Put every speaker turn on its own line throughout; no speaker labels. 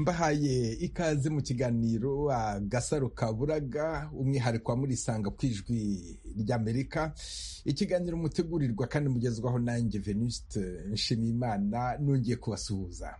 mbahaye ikaze mu kiganiro Agasaro Kaburaga, umwihariko wa Murisanga ku Ijwi ry'Amerika, ikiganiro mutegurirwa kandi mugezwaho nanjye Venuste Nshimiyimana, nongeye kubasuhuza.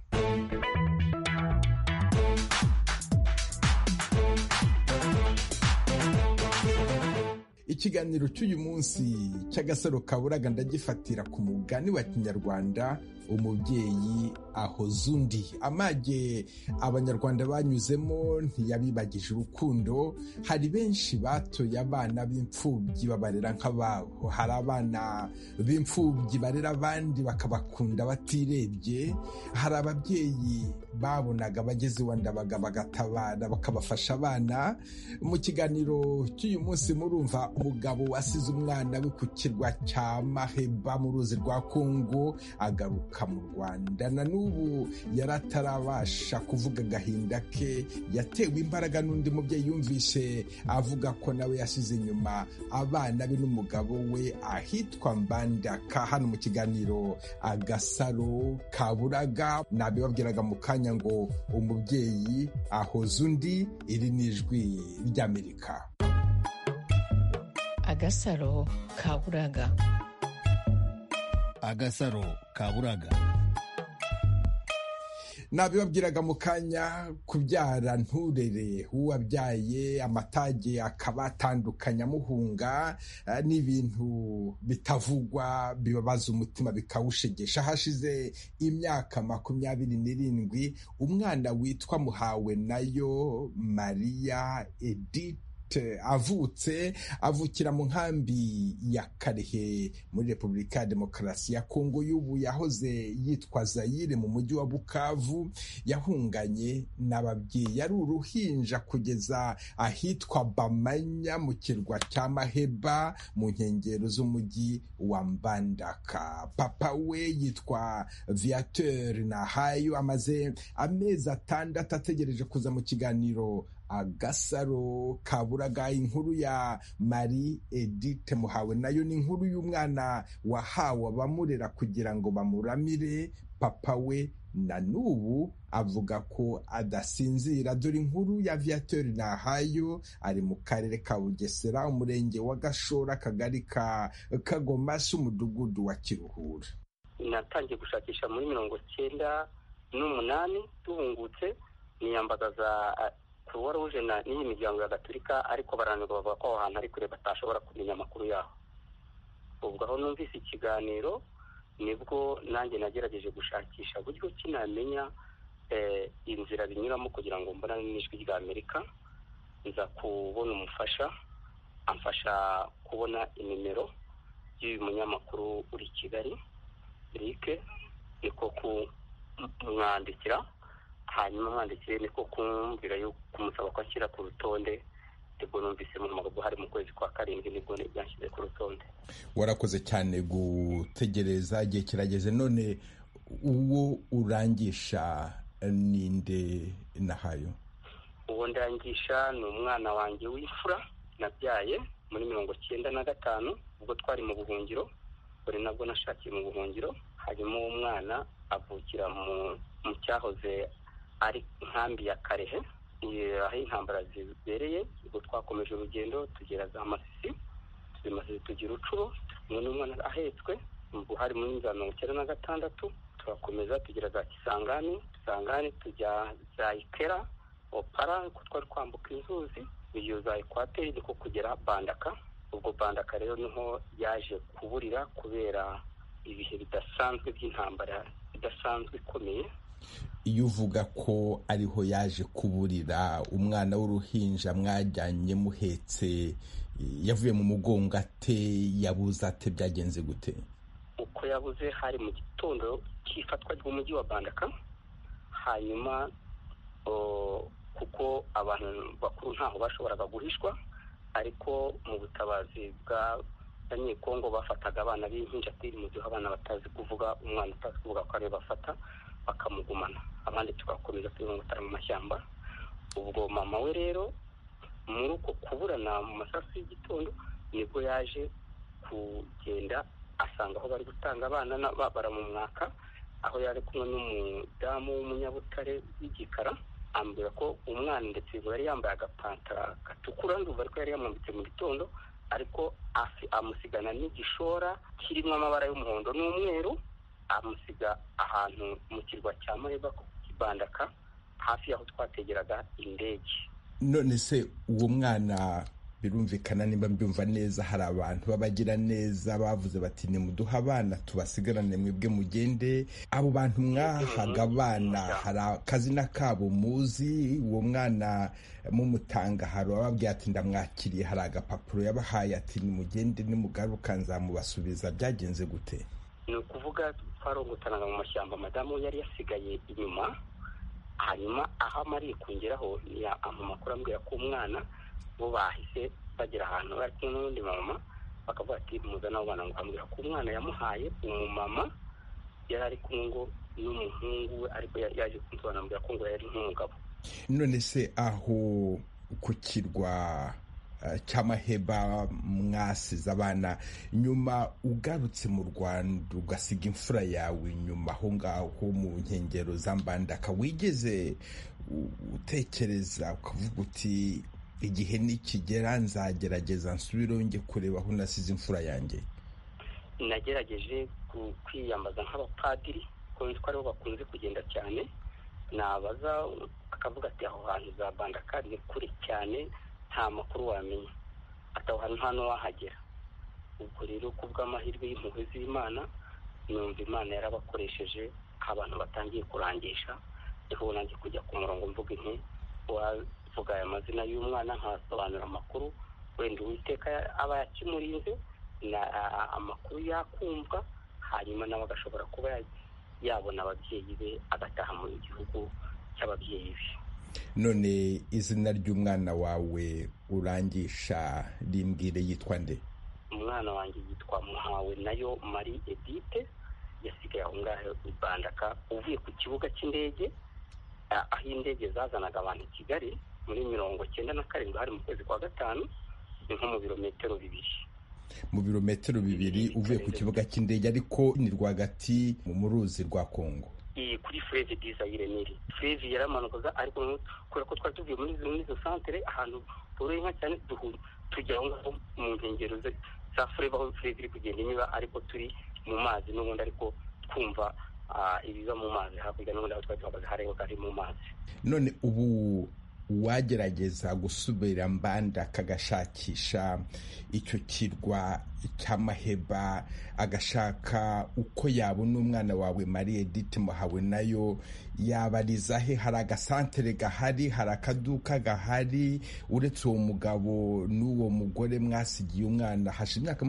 Ikiganiro cy'uyu munsi cy'Agasaro Kaburaga ndagifatira ku mugani wa Kinyarwanda, umubyeyi ahoza undi. Amage Abanyarwanda banyuzemo ntiyabibagije urukundo. Hari benshi batoye abana b'imfubyi babarera nk'ababo. Hari abana b'imfubyi barera abandi bakabakunda batirebye. Hari ababyeyi babonaga bageze iwa Ndabaga bagatabara bakabafasha abana. Mu kiganiro cy'uyu munsi murumva umugabo wasize umwana we ku kirwa cya Maheba mu ruzi rwa Kongo agaruka mu Rwanda. Na n'ubu yaratarabasha kuvuga agahinda ke, yatewe imbaraga n'undi mubyeyi yumvise avuga ko nawe yasize inyuma abana be n'umugabo we ahitwa Mbandaka. Hano mu kiganiro Agasaro Kaburaga nabibabwiraga mu kanya ngo umubyeyi ahoza undi. Iri ni Ijwi ry'Amerika.
Agasaro Kaburaga.
Agasaro Kaburaga.
Nabibabwiraga mu kanya, kubyara nturere uwabyaye, amatage akaba atandukanye amuhunga, n'ibintu bitavugwa bibabaza umutima bikawushegesha. Hashize imyaka 27 umwana witwa Muhawenayo Maria Edith avutse, avukira mu nkambi ya Karehe muri Repubulika ya Demokarasi ya Kongo y'ubu yahoze yitwa Zaire mu mujyi wa Bukavu. Yahunganye n'ababyeyi, yari uruhinja kugeza ahitwa Bamanya mu kirwa cya Maheba mu nkengero z'umujyi wa Mbandaka. Papa we yitwa Viateur Nahayo, amaze amezi 6 ategereje kuza mu kiganiro Agasaro Kaburaga. Inkuru ya Marie Edith Muhawenayo ni inkuru y'umwana wahawe abamurera kugira ngo bamuramire. Papa we na n'ubu avuga ko adasinzira. Dore inkuru ya Viateur Nahayo. Ari mu karere ka Bugesera, umurenge wa Gashora, akagari ka Kagoma, umudugudu wa Kiruhura.
Natangiye gushakisha muri 1998 tuhungutse, niyambagaza Croix Rouge n'iyi miryango ya Gatolika, ariko barananirwa bavuga ko aho hantu ari kure batashobora kumenya amakuru yaho. Ubwo aho numvise ikiganiro nibwo nanjye nagerageje gushakisha buryo kinamenya inzira binyuramo kugira ngo mbonane n'Ijwi ry'Amerika. Nza kubona umufasha amfasha kubona inimero y'uyu munyamakuru uri Kigali Eric, niko kumwandikira. Hanyuma mwandikire niko kumvira yo kumusaba ko ashyira ku rutonde. Ubwo numvise mu magambo hari mu kwezi kwa 7 nibwo yashyize ku rutonde.
Warakoze cyane gutegereza, igihe kirageze. None uwo urangisha ninde Nahayo?
Uwo ndangisha ni umwana wanjye w'imfura nabyaye muri 1995 ubwo twari mu buhungiro. Buri nabwo nashakiye mu buhungiro. Hanyuma uwo mwana avukira mu cyahoze ari nkambi ya Karehe, aho intambara zibereye. Ubwo twakomeje urugendo tugera za Masisi, tugira Ucuro, n'umwana ahetswe. Ubwo hari muri 1996 turakomeza tugera za Kisangani tujya za Ikera, Opara, ko twari kwambuka inzuzi. Iyo za Ekwateri niko kugera Bandaka. Ubwo Bandaka rero niho yaje kuburira kubera ibihe bidasanzwe by'intambara idasanzwe ikomeye.
Iyo uvuga ko ariho yaje kuburira, umwana w'uruhinja mwajyanye muhetse yavuye mu mugongo ate, yabuze ate, byagenze gute?
Uko yabuze hari mu gitondo cy'ifatwa ry'umujyi wa Bandaka. Hanyuma kuko abantu bakuru ntaho bashoboraga guhishwa, ariko mu butabazi bw'Abanyekongo bafataga abana b'impinja mu gihe abana batazi kuvuga, umwana utazi kuvuga ko ari bafata bakamugumana, abandi tugakomeza twihungutara mu mashyamba. Ubwo mama we rero muri uko kuburana mu masasu y'igitondo nibwo yaje kugenda asanga aho bari gutanga abana baramumwaka, aho yari kumwe n'umudamu w'umunyabutare w'igikara. ambwira ko umwana ndetse yari yambaye agapantara gatukura ndumva ariko yari yamwambitse mu gitondo, ariko amusigana n'igishora kirimo amabara y'umuhondo n'umweru, amusiga ahantu mu kirwa cya Maheba Bandaka hafi y'aho twategeraga indege.
None se uwo mwana birumvikana nimba mbyumva neza, hari abantu babagira neza bavuze bati nimuduha abana tubasigarane mwebwe mugende. Abo bantu mwahaga abana hari akazina kabo muzi? Uwo mwana mumutanga hari ababwiye ati ndamwakiriye, hari agapapuro yabahaye ati nimugende nimugaruka nzamubasubiza, byagenze gute?
Ni ukuvuga twarongotanaga mu mashyamba, madamu yari yasigaye inyuma, hanyuma aho amariye kungeraho amakuru ambwira ko umwana bo bahise bagera ahantu bari kumwe n'undi mama, bakavuga ati muzana abo bana, ngo ambwira ko umwana yamuhaye umumama yari ari kumwe ngo n'umuhungu we, ariko yaje kunsobanurira ambwira ko ngo yari nk'umugabo. None
se aho ku kirwa cya Maheba mwasize abana, nyuma ugarutse mu Rwanda ugasiga imfura yawe nyuma aho ngaho mu nkengero za Mbandaka, wigeze utekereza ukavuga uti igihe nikigera nzagerageza nsubire njye kureba aho nasize imfura yanjye?
Nagerageje kwiyambaza nk'abapadiri ko aribo bakunze kugenda cyane, nabaza akavuga ati aho hantu za Bandaka ni kure cyane, nta makuru wamenya, ati aho hantu hano wahagera. Ubwo rero kubw'amahirwe y'impuhwe z'Imana, numva Imana yarabakoresheje abantu batangiye kurangisha, niho nanjye kujya ku murongo mvuga inti wavuga aya mazina y'umwana nkasobanura amakuru, wenda Uwiteka aba yakimurinze amakuru yakumva, hanyuma nawe agashobora kuba yabona ababyeyi be agataha mu gihugu cy'ababyeyi be.
None izina ry'umwana wawe urangisha rimbwire yitwa nde?
Umwana wanjye yitwa Muhawe nayo Marie Edith, yasigaye aho ngaho i Bandaka uvuye ku kibuga cy'indege, aho indege zazanaga abantu i Kigali muri 1997, hari mu kwezi kwa gatanu, ni nko mu birometero 2.
Mu birometero 2 uvuye ku kibuga cy'indege, ariko ni rwagati mu ruzi rwa Kongo.
Kuri Fleuve du Zaire niri Fleuve yaramanukaga, ariko kubera ko twari tuvuye muri izo santere ahantu turenga cyane tujya aho mu nkengero za Fleuve, aho Fleuve iri kugenda inyura, ariko turi mu mazi n'ubundi, ariko twumva ibiza mu mazi hakurya n'ubundi aho twari tuhagaze hari mu mazi.
None ubu wagerageza gusubira Mbandaka agashakisha icyo kirwa cya Maheba, agashaka uko yabona umwana wawe Marie Edith Muhawe nayo yabariza he? Hari agasantere gahari, hari akaduka gahari? Uretse uwo mugabo n'uwo mugore mwasigiye umwana hashize imyaka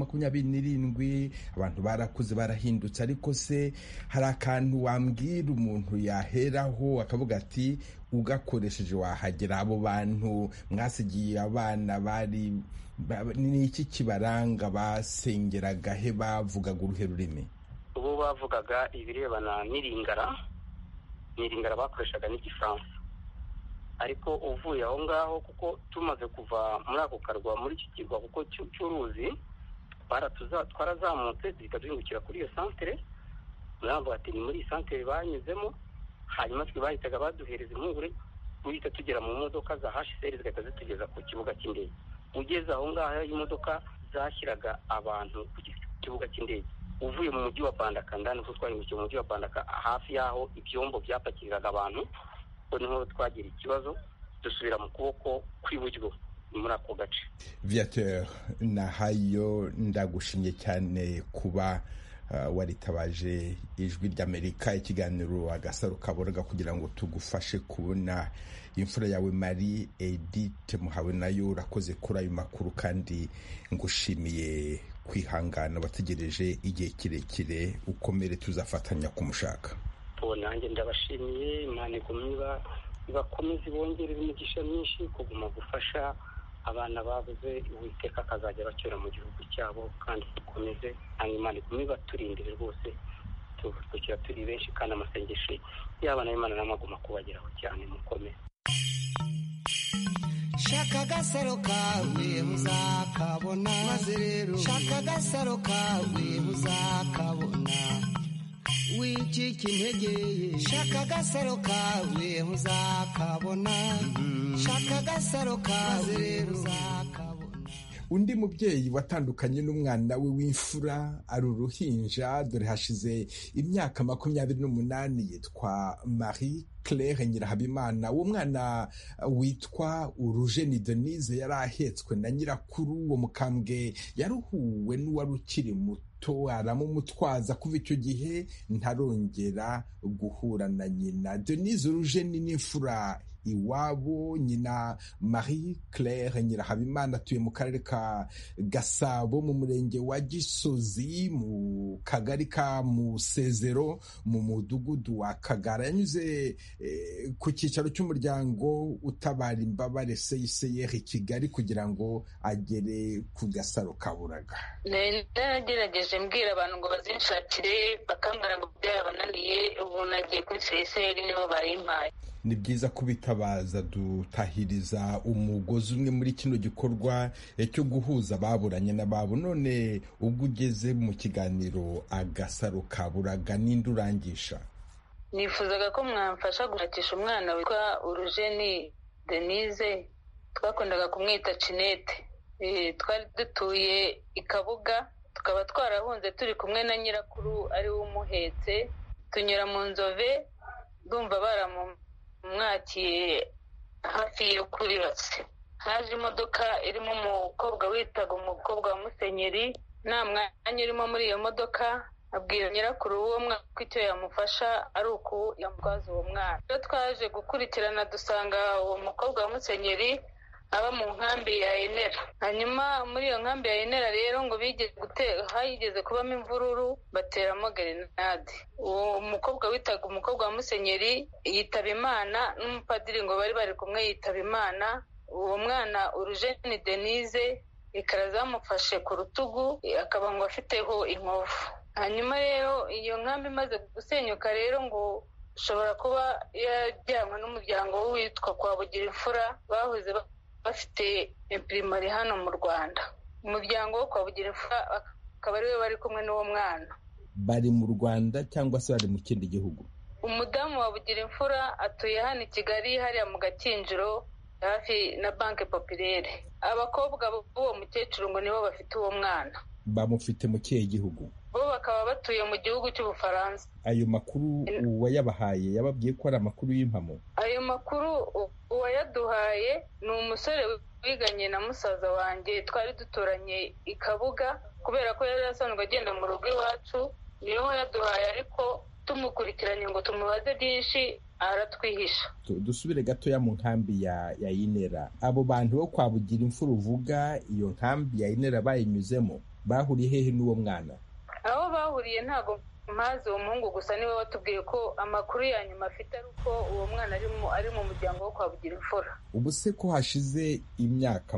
27, abantu barakuze barahindutse, ariko se hari akantu wambwira umuntu yaheraho akavuga ati ugakoresheje wahagera? Abo bantu mwasigiye abana bari ni iki kibaranga? Basengeraga he? Bavugaga uruhe rurimi?
Ubu bavugaga ibirebana n'iringara bakoreshaga n'Igifaransa, ariko uvuye aho ngaho, kuko tumaze kuva muri ako karwa muri iki kirwa kuko cy'uruzi, twarazamutse duhita duhingukira kuri iyo santere, muravuga ati ni muri iyi santere banyuzemo, hanyuma twe bahitaga baduhereza impungure, duhita tugera mu modoka za HCR zigahita zitugeza ku kibuga cy'indege. Ugeze aho ngaho imodoka zashyiraga abantu ku kibuga cy'indege, uvuye mu mujyi wa Bandaka, ndani ko twahindukiye mu mujyi wa Bandaka, hafi y'aho ibyombo byapakiraga abantu, niho twagira ikibazo dusubira mu kuboko kw'iburyo muri ako gace.
Viateur Nahayo, ndagushimye cyane kuba waritabaje Ijwi ry'Amerika, ikiganiro Agasaro Kaburaga, kugira ngo tugufashe kubona imfura yawe Marie Edith Muhawe nayo. Urakoze kuri ayo makuru, kandi ngushimiye kwihangana wategereje igihe kirekire. Ukomere, tuzafatanya kumushaka.
Nanjye ndabashimiye, Imana ibakomeze ibongerere imigisha myinshi, kuguma gufasha abana babuze, Uwiteka akazajya bacyura mu gihugu cyabo, kandi dukomeze Imana ibaturindire rwose, tukira turi benshi, kandi amasengesho y'abana b'Imana namaguma kubageraho cyane. Mukomeze.
Shaka agasaro kawe uzakabona, maze rero shaka agasaro kawe uzakabona. wicika intege shaka agasaro kawe uzakabona shaka agasaro kawe uzakabona.
Undi mubyeyi watandukanye n'umwana we w'imfura ari uruhinja, dore hashize imyaka 28, yitwa Marie Claire Nyirahabimana. Uwo mwana witwa Urujeni Denise yari ahetswe na nyirakuru. Uwo mukambwe yaruhuwe n'uwari ukiri muto, aramumutwaza. Kuva icyo gihe ntarongera guhura na nyina. Denise Urujeni n'imfura iwabo. Nyina Marie Claire Nyirahabimana atuye mu karere ka Gasabo, mu murenge wa Gisozi, mu kagari ka Musezero, mu mudugudu wa Kagara. Yanyuze ku cyicaro cy'umuryango utabara imbabare CICR i Kigali kugira ngo agere ku Gasaro ka Buraga.
Nagerageje mbwira abantu ngo bazinshakire, bakambara ngo byabananiye. Ubu nagiye kuri CICR nibo bayimpaye.
Ni byiza kubitabaza, dutahiriza umugozi umwe muri kino gikorwa cyo guhuza ababuranye n'ababo. None ubwo ugeze mu kiganiro Agasaro ka Buraga, ninde urangisha?
Nifuzaga ko mwamfasha gushakisha umwana witwa Urujeni Denise, twakundaga kumwita Cinete. Twari dutuye i Kabuga, tukaba twarahunze turi kumwe na nyirakuru ari we umuhetse. Tunyura mu Nzove, ndumva baramumwakiye hafi yo kuri Base. Haje imodoka irimo umukobwa witaga umukobwa wa Musenyeri. Nta mwanya urimo muri iyo modoka, abwira nyirakuru uwo mwana ko icyo yamufasha ari uko yamutwaza uwo mwana. Iyo twaje gukurikirana dusanga uwo mukobwa wa Musenyeri aba mu nkambi ya Enera. Hanyuma muri iyo nkambi ya Enera rero ngo hayigeze kubamo imvururu, bateramo grenade. Uwo mukobwa witaga umukobwa wa Musenyeri yitaba Imana, n'umupadiri ngo bari kumwe yitaba Imana. Uwo mwana Urujeni Denise ikara zamufashe ku rutugu, akaba ngo afiteho inkovu. Hanyuma rero iyo nkambi imaze gusenyuka rero ngo ushobora kuba yajyanwe n'umuryango witwa kwa Bugira Imfura, bahoze bafite imprimari hano mu Rwanda. Umuryango wo kwa Bugira Imfura akaba ariwe bari kumwe n'uwo mwana.
Bari mu Rwanda cyangwa se bari mu kindi gihugu?
Umudamu wa Bugira Imfura atuye hano i Kigali, hariya mu Gakinjiro hafi na Banque Populaire. Abakobwa b'uwo mukecuru ngo nibo bafite uwo mwana.
Bamufite mu kihe gihugu?
Bo bakaba batuye mu gihugu cy'Ubufaransa.
Ayo makuru uwayabahaye yababwiye ko ari amakuru y'impamo?
Ayo makuru uwayaduhaye ni umusore wiganye na musaza wanjye, twari duturanye i Kabuga. Kubera ko yari asanzwe agenda mu rugo iwacu, niyo yaduhaye, ariko tumukurikiranye ngo tumubaze byinshi aratwihisha.
Dusubire gatoya mu nkambi ya Inera. Abo bantu bo kwa Bugira Imfura uvuga, iyo nkambi ya Inera bayinyuzemo, bahuriye hehe n'uwo mwana?
Aho bahuriye ntago mpazi. Uwo muhungu gusa niwe watubwiye ko amakuru ya nyuma afite ari uko uwo mwana ari mu muryango wo kwa Bugira Imfura.
Ubu se ko hashize imyaka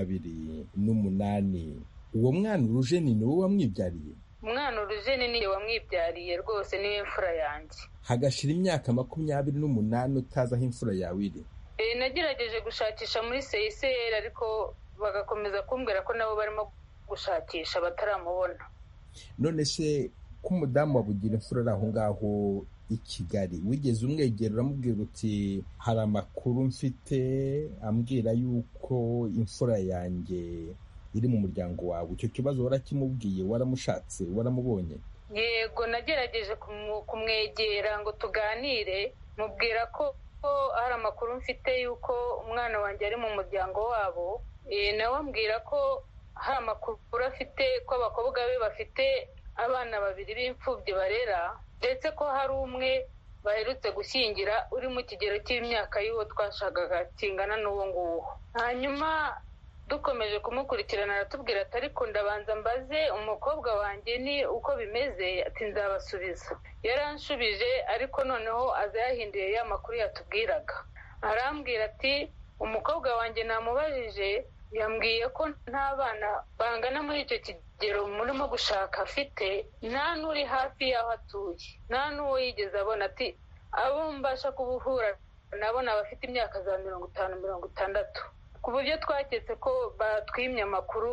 28, uwo mwana Urujeni ni wowe wamwibyariye?
Umwana Urujeni niwe wamwibyariye rwose, niwe imfura yanjye.
Hagashira imyaka 28 utazi aho imfura yawe iri?
Nagerageje gushakisha muri CICR, ariko bagakomeza kumbwira ko nabo barimo gushakisha bataramubona.
None se ko umudamu wa Bugira Imfura ari aho ngaho i Kigali, wigeze umwegera uramubwira uti hari amakuru mfite ambwira yuko imfura yanjye iri mu muryango wawe? Icyo kibazo warakimubwiye? Waramushatse? Waramubonye?
Yego, nagerageje kumwegera ngo tuganire, mubwira ko hari amakuru mfite yuko umwana wanjye ari mu muryango wabo. Nawe ambwira ko hari amakuru afite ko abakobwa be bafite abana 2 b'imfubyi barera, ndetse ko hari umwe baherutse gushyingira uri mu kigero cy'imyaka y'uwo twashakaga kingana n'uwo nguwo. Hanyuma dukomeje kumukurikirana aratubwira ati ariko ndabanza mbaze umukobwa wanjye ni uko bimeze, ati nzabasubiza. Yaranshubije, ariko noneho aza yahinduye ya makuru yatubwiraga. Arambwira ati umukobwa wanjye namubajije, yambwiye ko nta bana bangana muri icyo kigero murimo gushaka afite, nta n'uri hafi y'aho atuye, nta n'uwo yigeze abona. Ati abo mbasha kubuhura nabona bafite imyaka za 50-60, ku buryo twaketse ko batwimye amakuru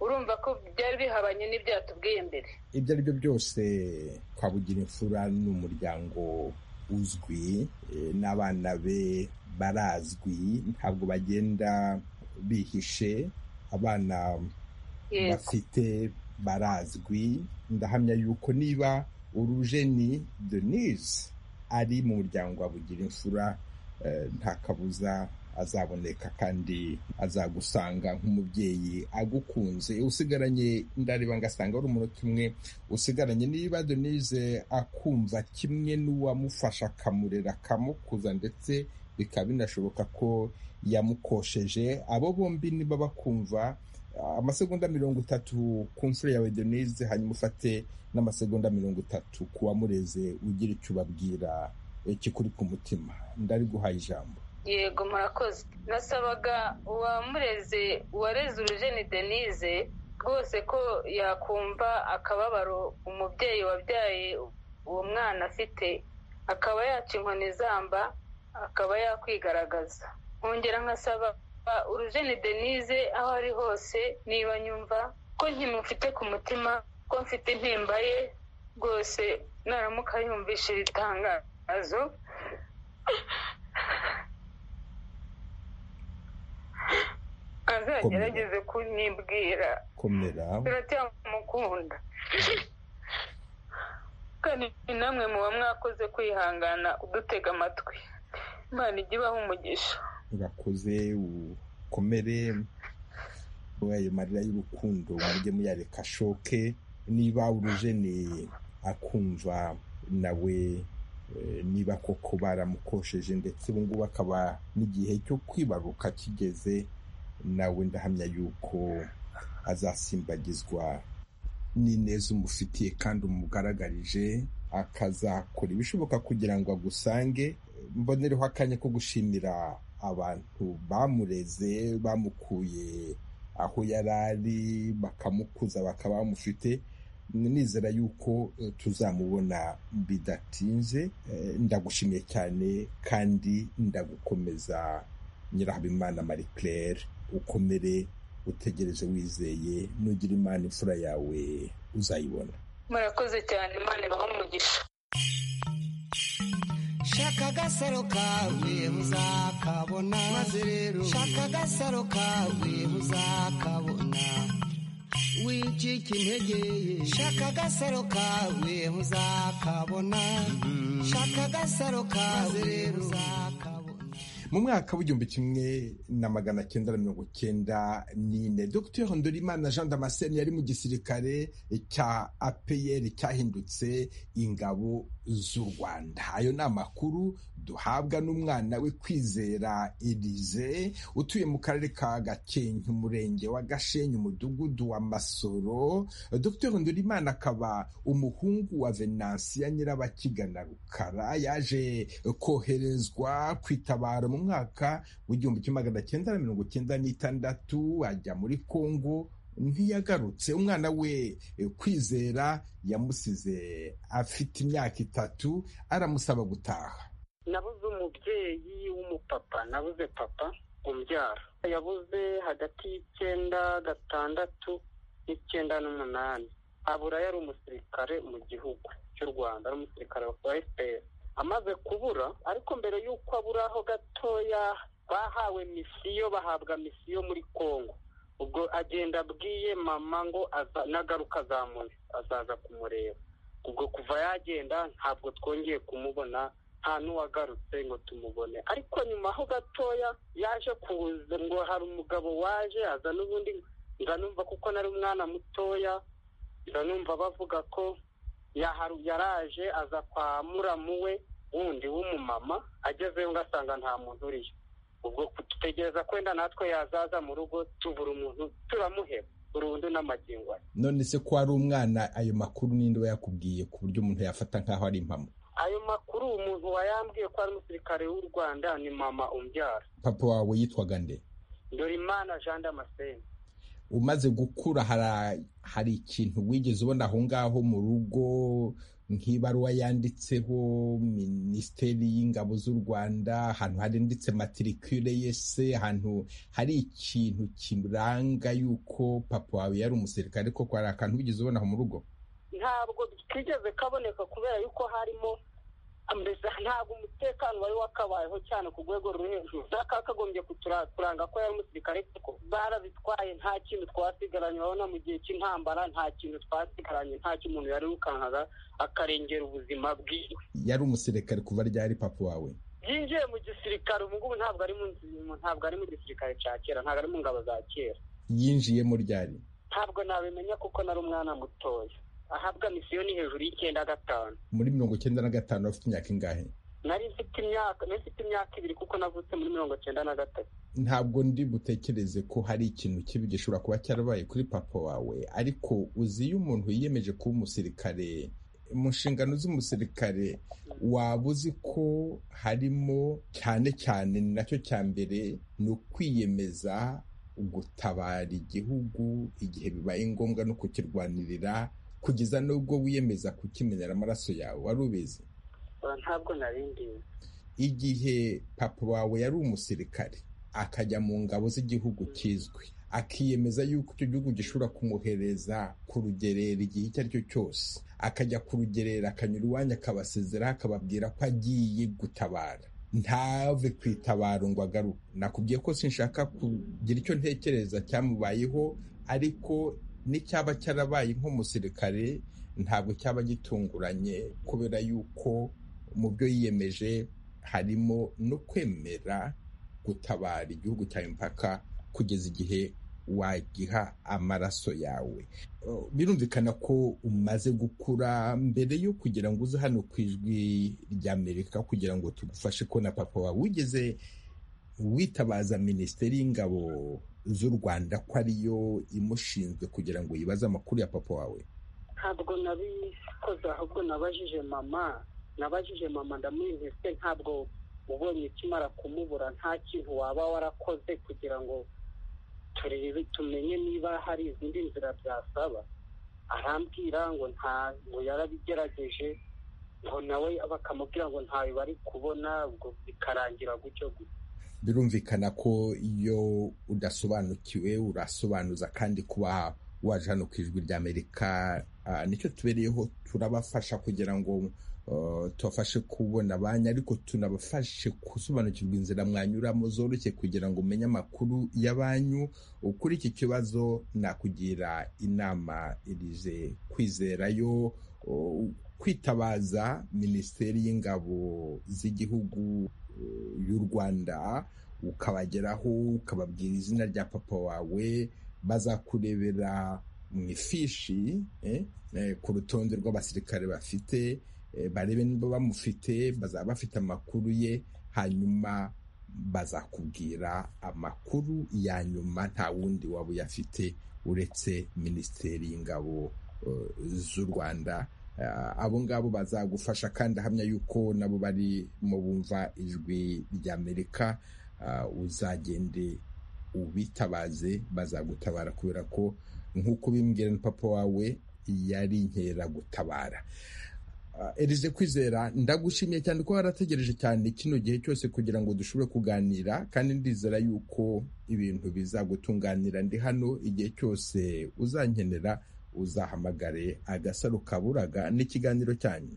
urumva ko byari bihabanye n'ibyo yatubwiye mbere.
Ibyo ari byo byose kwa Bugirimfura ni umuryango uzwi, n'abana be barazwi, ntabwo bagenda bihishe, abana bafite barazwi. Ndahamya yuko niba Urujeni Denise ari mu muryango wa Bugirimfura, nta kabuza azaboneka kandi azagusanga nk'umubyeyi agukunze. Usigaranye, ndareba ngasanga ari umunota umwe usigaranye. Niba Denise akumva kimwe n'uwamufasha akamurera akamukuza, ndetse bikaba binashoboka ko yamukosheje, abo bombi niba bakumva, amasegonda 30 ku mfura yawe Denise, hanyuma ufate n'amasegonda 30 ku wamureze, ugira icyo ubabwira kikuri ku mutima. Ndari guhaye ijambo.
Yego, murakoze. Nasabaga uwareze Urujeni Denise rwose ko yakumva akababaro umubyeyi wabyaye uwo mwana afite, akaba yaca inkoni zamba, akaba yakwigaragaza. Nkongera nkasaba Urujeni Denise aho ari hose, niba nyumva ko nkimufite ku mutima, ko mfite intimba ye rwose, naramuka yumvisha iri tangazo azagerageze kunyibwira.
Komera,
turacyamukunda kandi namwe muba mwakoze kwihangana kudutega amatwi. Imana ijye ibaha umugisha.
urakoze, ukomere, ayo marira y'urukundo mujye muyareka ashoke. Niba Urujeni akumva nawe, niba koko baramukosheje ndetse ubu ngubu akaba n'igihe cyo kwibaruka kigeze, nawe ndahamya yuko azasimbagizwa n'ineza umufitiye kandi umugaragarije, akazakora ibishoboka kugira ngo agusange. Mbonereho akanya ko gushimira abantu bamureze, bamukuye aho yari ari, bakamukuza, bakaba bamufite. Nizera yuko tuzamubona bidatinze. Ndagushimiye cyane kandi ndagukomeza. Nyirahabimana Marie Claire, ukomere, utegereze wizeye, nugira Imana imfura yawe uzayibona.
Murakoze cyane, Imana ibahe umugisha.
shaka agasaro kawe uzakabona, maze rero shaka agasaro kawe uzakabona, wicika intege, shaka agasaro kawe uzakabona, shaka agasaro kawe rero uzakabona.
Mu mwaka w'1994, Dr Ndorimana Jean Damascene yari mu gisirikare cya APR cyahindutse ingabo z'u Rwanda. Ayo ni amakuru duhabwa n'umwana we Kwizera Elize, utuye mu karere ka Gakenke, umurenge wa Gashenyi, umudugudu wa Masoro. Dr Ndorimana akaba umuhungu wa Venansia Nyirabakigana Rukara, yaje koherezwa kwitabara mu mwaka w'1996, ajya muri Kongo, ntiyagarutse. Umwana we Kwizera yamusize afite imyaka 3, aramusaba gutaha.
Nabuze umubyeyi w'umupapa, nabuze papa umbyara, yabuze hagati y'96 n'98. abura yari umusirikare mu gihugu cy'u Rwanda, ari umusirikare wa FPR. Amaze kubura, ariko mbere y'uko aburaho gatoya, bahawe misiyo, bahabwa misiyo muri Kongo. Ubwo agenda abwiye mama ngo nagaruka azaza kumureba. Ubwo kuva yagenda ntabwo twongeye kumubona, nta n'uwagarutse ngo tumubone. Ariko nyuma ho gatoya yaje kuza ngo hari umugabo waje aza, n'ubundi ndanumva kuko nari umwana mutoya, ndanumva bavuga ko yaraje aza kwa muramu we wundi w'umumama, agezeyo ngasanga nta muntu uriyo. Ubwo tutegereza kwenda natwe yazaza mu rugo, tubura umuntu turamuheba burundu n'amagingo.
None se ko ari umwana, ayo makuru ninde yakubwiye ku buryo umuntu yafata nkaho ari impamo?
Ayo makuru umuntu wayambwiye ko ari umusirikare w'u Rwanda ni mama umbyara.
Papa wawe yitwaga nde?
Ndorimana Jean Damascene.
umaze gukura hari ikintu wigeze ubona aho ngaho mu rugo nk'ibaruwa yanditseho Minisiteri y'Ingabo z'u Rwanda, ahantu handitse matricule ye se, ahantu hari ikintu kiranga yuko papa wawe yari umusirikare, koko hari akantu wigeze ubona aho mu rugo?
Ntabwo kigeze kaboneka kubera yuko harimo ntabwo umutekano wari wakabayeho cyane ku rwego ruri hejuru. Kakagombye kuranga ko yari umusirikare, kuko barabitwaye nta kintu twasigaranye. Urabona mu gihe cy'intambara nta kintu twasigaranye, nta kintu umuntu yari wikankaga akarengera ubuzima bwiwe.
Yari umusirikare kuva ryari papa wawe?
Yinjiye mu gisirikare ubu ngubu ntabwo ari mu gisirikare cya kera, ntabwo ari mu ngabo za kera.
Yinjiyemo ryari?
Ntabwo nabimenya kuko nari umwana mutoya. Ahabwa misiyo ni hejuru y'95.
Muri 95 afite imyaka ingahe?
Nari mfite imyaka 2 kuko navutse muri 93.
Ntabwo ndi butekereze ko hari ikintu kibi gishobora kuba cyarabaye kuri papa wawe, ariko uzi iyo umuntu yiyemeje kuba umusirikare, mu nshingano z'umusirikare waba uzi ko harimo cyane cyane, ni nacyo cya mbere, ni ukwiyemeza gutabara igihugu igihe bibaye ngombwa no kukirwanirira kugeza n'ubwo wiyemeza kukimenera amaraso yawe. Wari ubizi?
Ntabwo narindiwe.
Igihe papa wawe yari umusirikare akajya mu ngabo z'igihugu kizwi, akiyemeza yuko icyo gihugu gishobora kumuhereza ku rugerero igihe icyo ari cyo cyose, akajya ku rugerero akanyura iwanyu akabasezeraho akababwira ko agiye gutabara, ntave kwitabara ngo agaruke. Nakubwiye ko sinshaka kugira icyo ntekereza cyamubayeho, ariko n'icyaba cyarabaye nk'umusirikare ntabwo cyaba gitunguranye, kubera yuko mu byo yiyemeje harimo no kwemera gutabara igihugu cyawe mpaka kugeza igihe wagiha amaraso yawe. Birumvikana ko umaze gukura. Mbere yo kugira ngo uze hano ku Ijwi ry'Amerika kugira ngo tugufashe ko na papa wawe wigeze witabaza Minisiteri y'Ingabo z'u Rwanda ko ariyo imushinzwe kugira ngo yibaze amakuru ya papa wawe?
Ntabwo nabikoze, ahubwo nabajije mama ndamwihese. Ntabwo ubonye kimara kumubura nta kintu waba warakoze kugira ngo tumenye niba hari izindi nzira byasaba? Arambwira ngo ntabwo yarabigerageje, ngo nawe bakamubwira ngo ntawe bari kubona, ubwo bikarangira gutyo gusa.
Birumvikana ko iyo udasobanukiwe urasobanuza, kandi kuba waje hano ku Ijwi ry'Amerika nicyo tubereyeho. Turabafasha kugira ngo tubafashe kubona abanya, ariko tunabafashe gusobanukirwa inzira mwanyuramo zoroshye kugira ngo umenye amakuru y'abanyu. Kuri iki kibazo nakugira inama irize kwizerayo, kwitabaza Minisiteri y'Ingabo z'igihugu y'u Rwanda, ukabageraho ukababwira izina rya papa wawe, bazakurebera mu ifishi ku rutonde rw'abasirikare bafite, barebe niba bamufite, bazaba bafite amakuru ye, hanyuma bazakubwira amakuru ya nyuma. Nta wundi waba uyafite uretse Minisiteri y'Ingabo z'u Rwanda. Abo ngabo bazagufasha, kandi ahamya yuko nabo bari mu bumva Ijwi ry'Amerika. Uzagende ubitabaze, bazagutabara, kubera ko nk'uko bimbwira na papa wawe yari inkeragutabara. Elize Kwizera, ndagushimiye cyane ko warategereje cyane kino gihe cyose kugira ngo dushobore kuganira, kandi ndizera yuko ibintu bizagutunganira. Ndi hano igihe cyose uzankenera, uzahamagare Agasaro Kaburaga. N'ikiganiro cyanyu.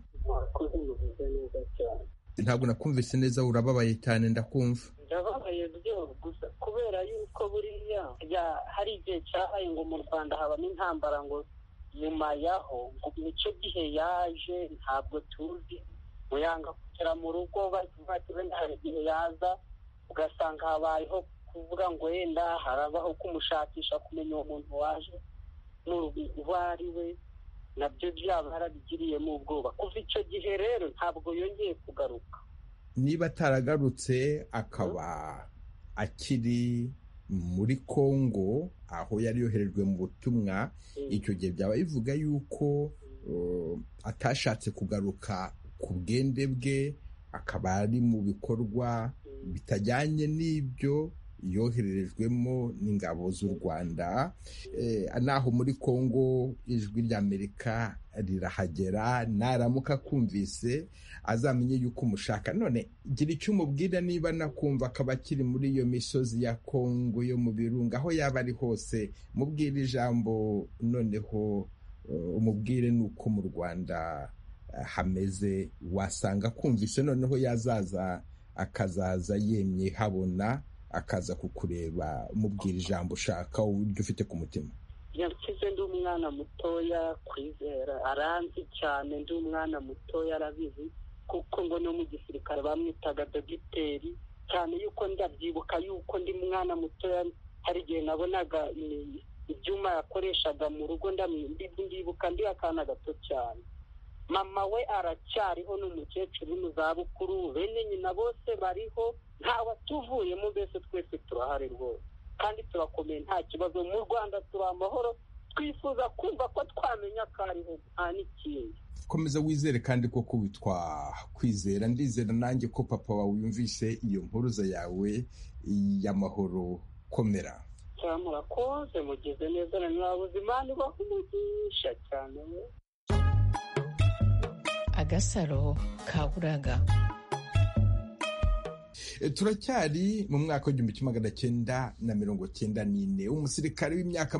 Ntabwo nakumvise neza, urababaye cyane. Ndakumva.
Ndababaye byo gusa kubera yuko buriya hari igihe cyahaye ngo mu Rwanda habamo intambara, ngo nyuma yaho nicyo gihe yaje ntabwo tuzi. Muyanga kugera mu rugo bati wenda hari igihe yaza, ugasanga habayeho kuvuga ngo wenda harabaho kumushakisha kumenya uwo muntu waje uwo ari we. Nabyo byaba yarabigiriyemo ubwoba. Kuva icyo gihe rero ntabwo yongeye kugaruka.
Niba ataragarutse akaba akiri muri Kongo aho yari yoherejwe mu butumwa, icyo gihe byaba bivuga yuko atashatse kugaruka ku bwende bwe, akaba ari mu bikorwa bitajyanye n'ibyo yohererejwemo n'ingabo z'u Rwanda, naho muri Kongo ijwi ry'Amerika rirahagera, naramuka kumvise azamenye yuko umushaka. None gira icyo umubwira niba nakumva akaba akiri muri iyo misozi ya Kongo yo mu birunga, aho yaba ari hose mubwire ijambo, noneho umubwire nuko mu Rwanda hameze, wasanga kumvise noneho yazaza akazaza yemye habona akaza kukureba, mubwira ijambo ushaka uburyo ufite ku mutima.
yakize ndi umwana mutoya, Kwizera aranzi cyane, ndi umwana mutoya arabizi, kuko ngo no mu gisirikare bamwitaga dogiteri cyane, yuko ndabyibuka yuko ndi mwana mutoya, hari igihe nabonaga ibyuma yakoreshaga mu rugo, ndibuka ndi akana gato cyane. Mama we aracyariho, n'umukecuru mu zabukuru, bene nyina bose bariho, ntawe atuvuyemo, mbese twese turahari rwose kandi turakomeye, nta kibazo. Mu Rwanda turi amahoro, twifuza kumva ko twamenya ko ariho, nta n'ikindi.
Komeza wizere kandi koko witwa Kwizera. Ndizera nanjye ko papa wawe yumvise iyo mpuruza yawe y'amahoro. Komera.
Murakoze, mugize neza, nabuze Imana ibaha umugisha cyane.
Agasaro kaburaga.
Turacyari mu mwaka w'1994. Umusirikare w'imyaka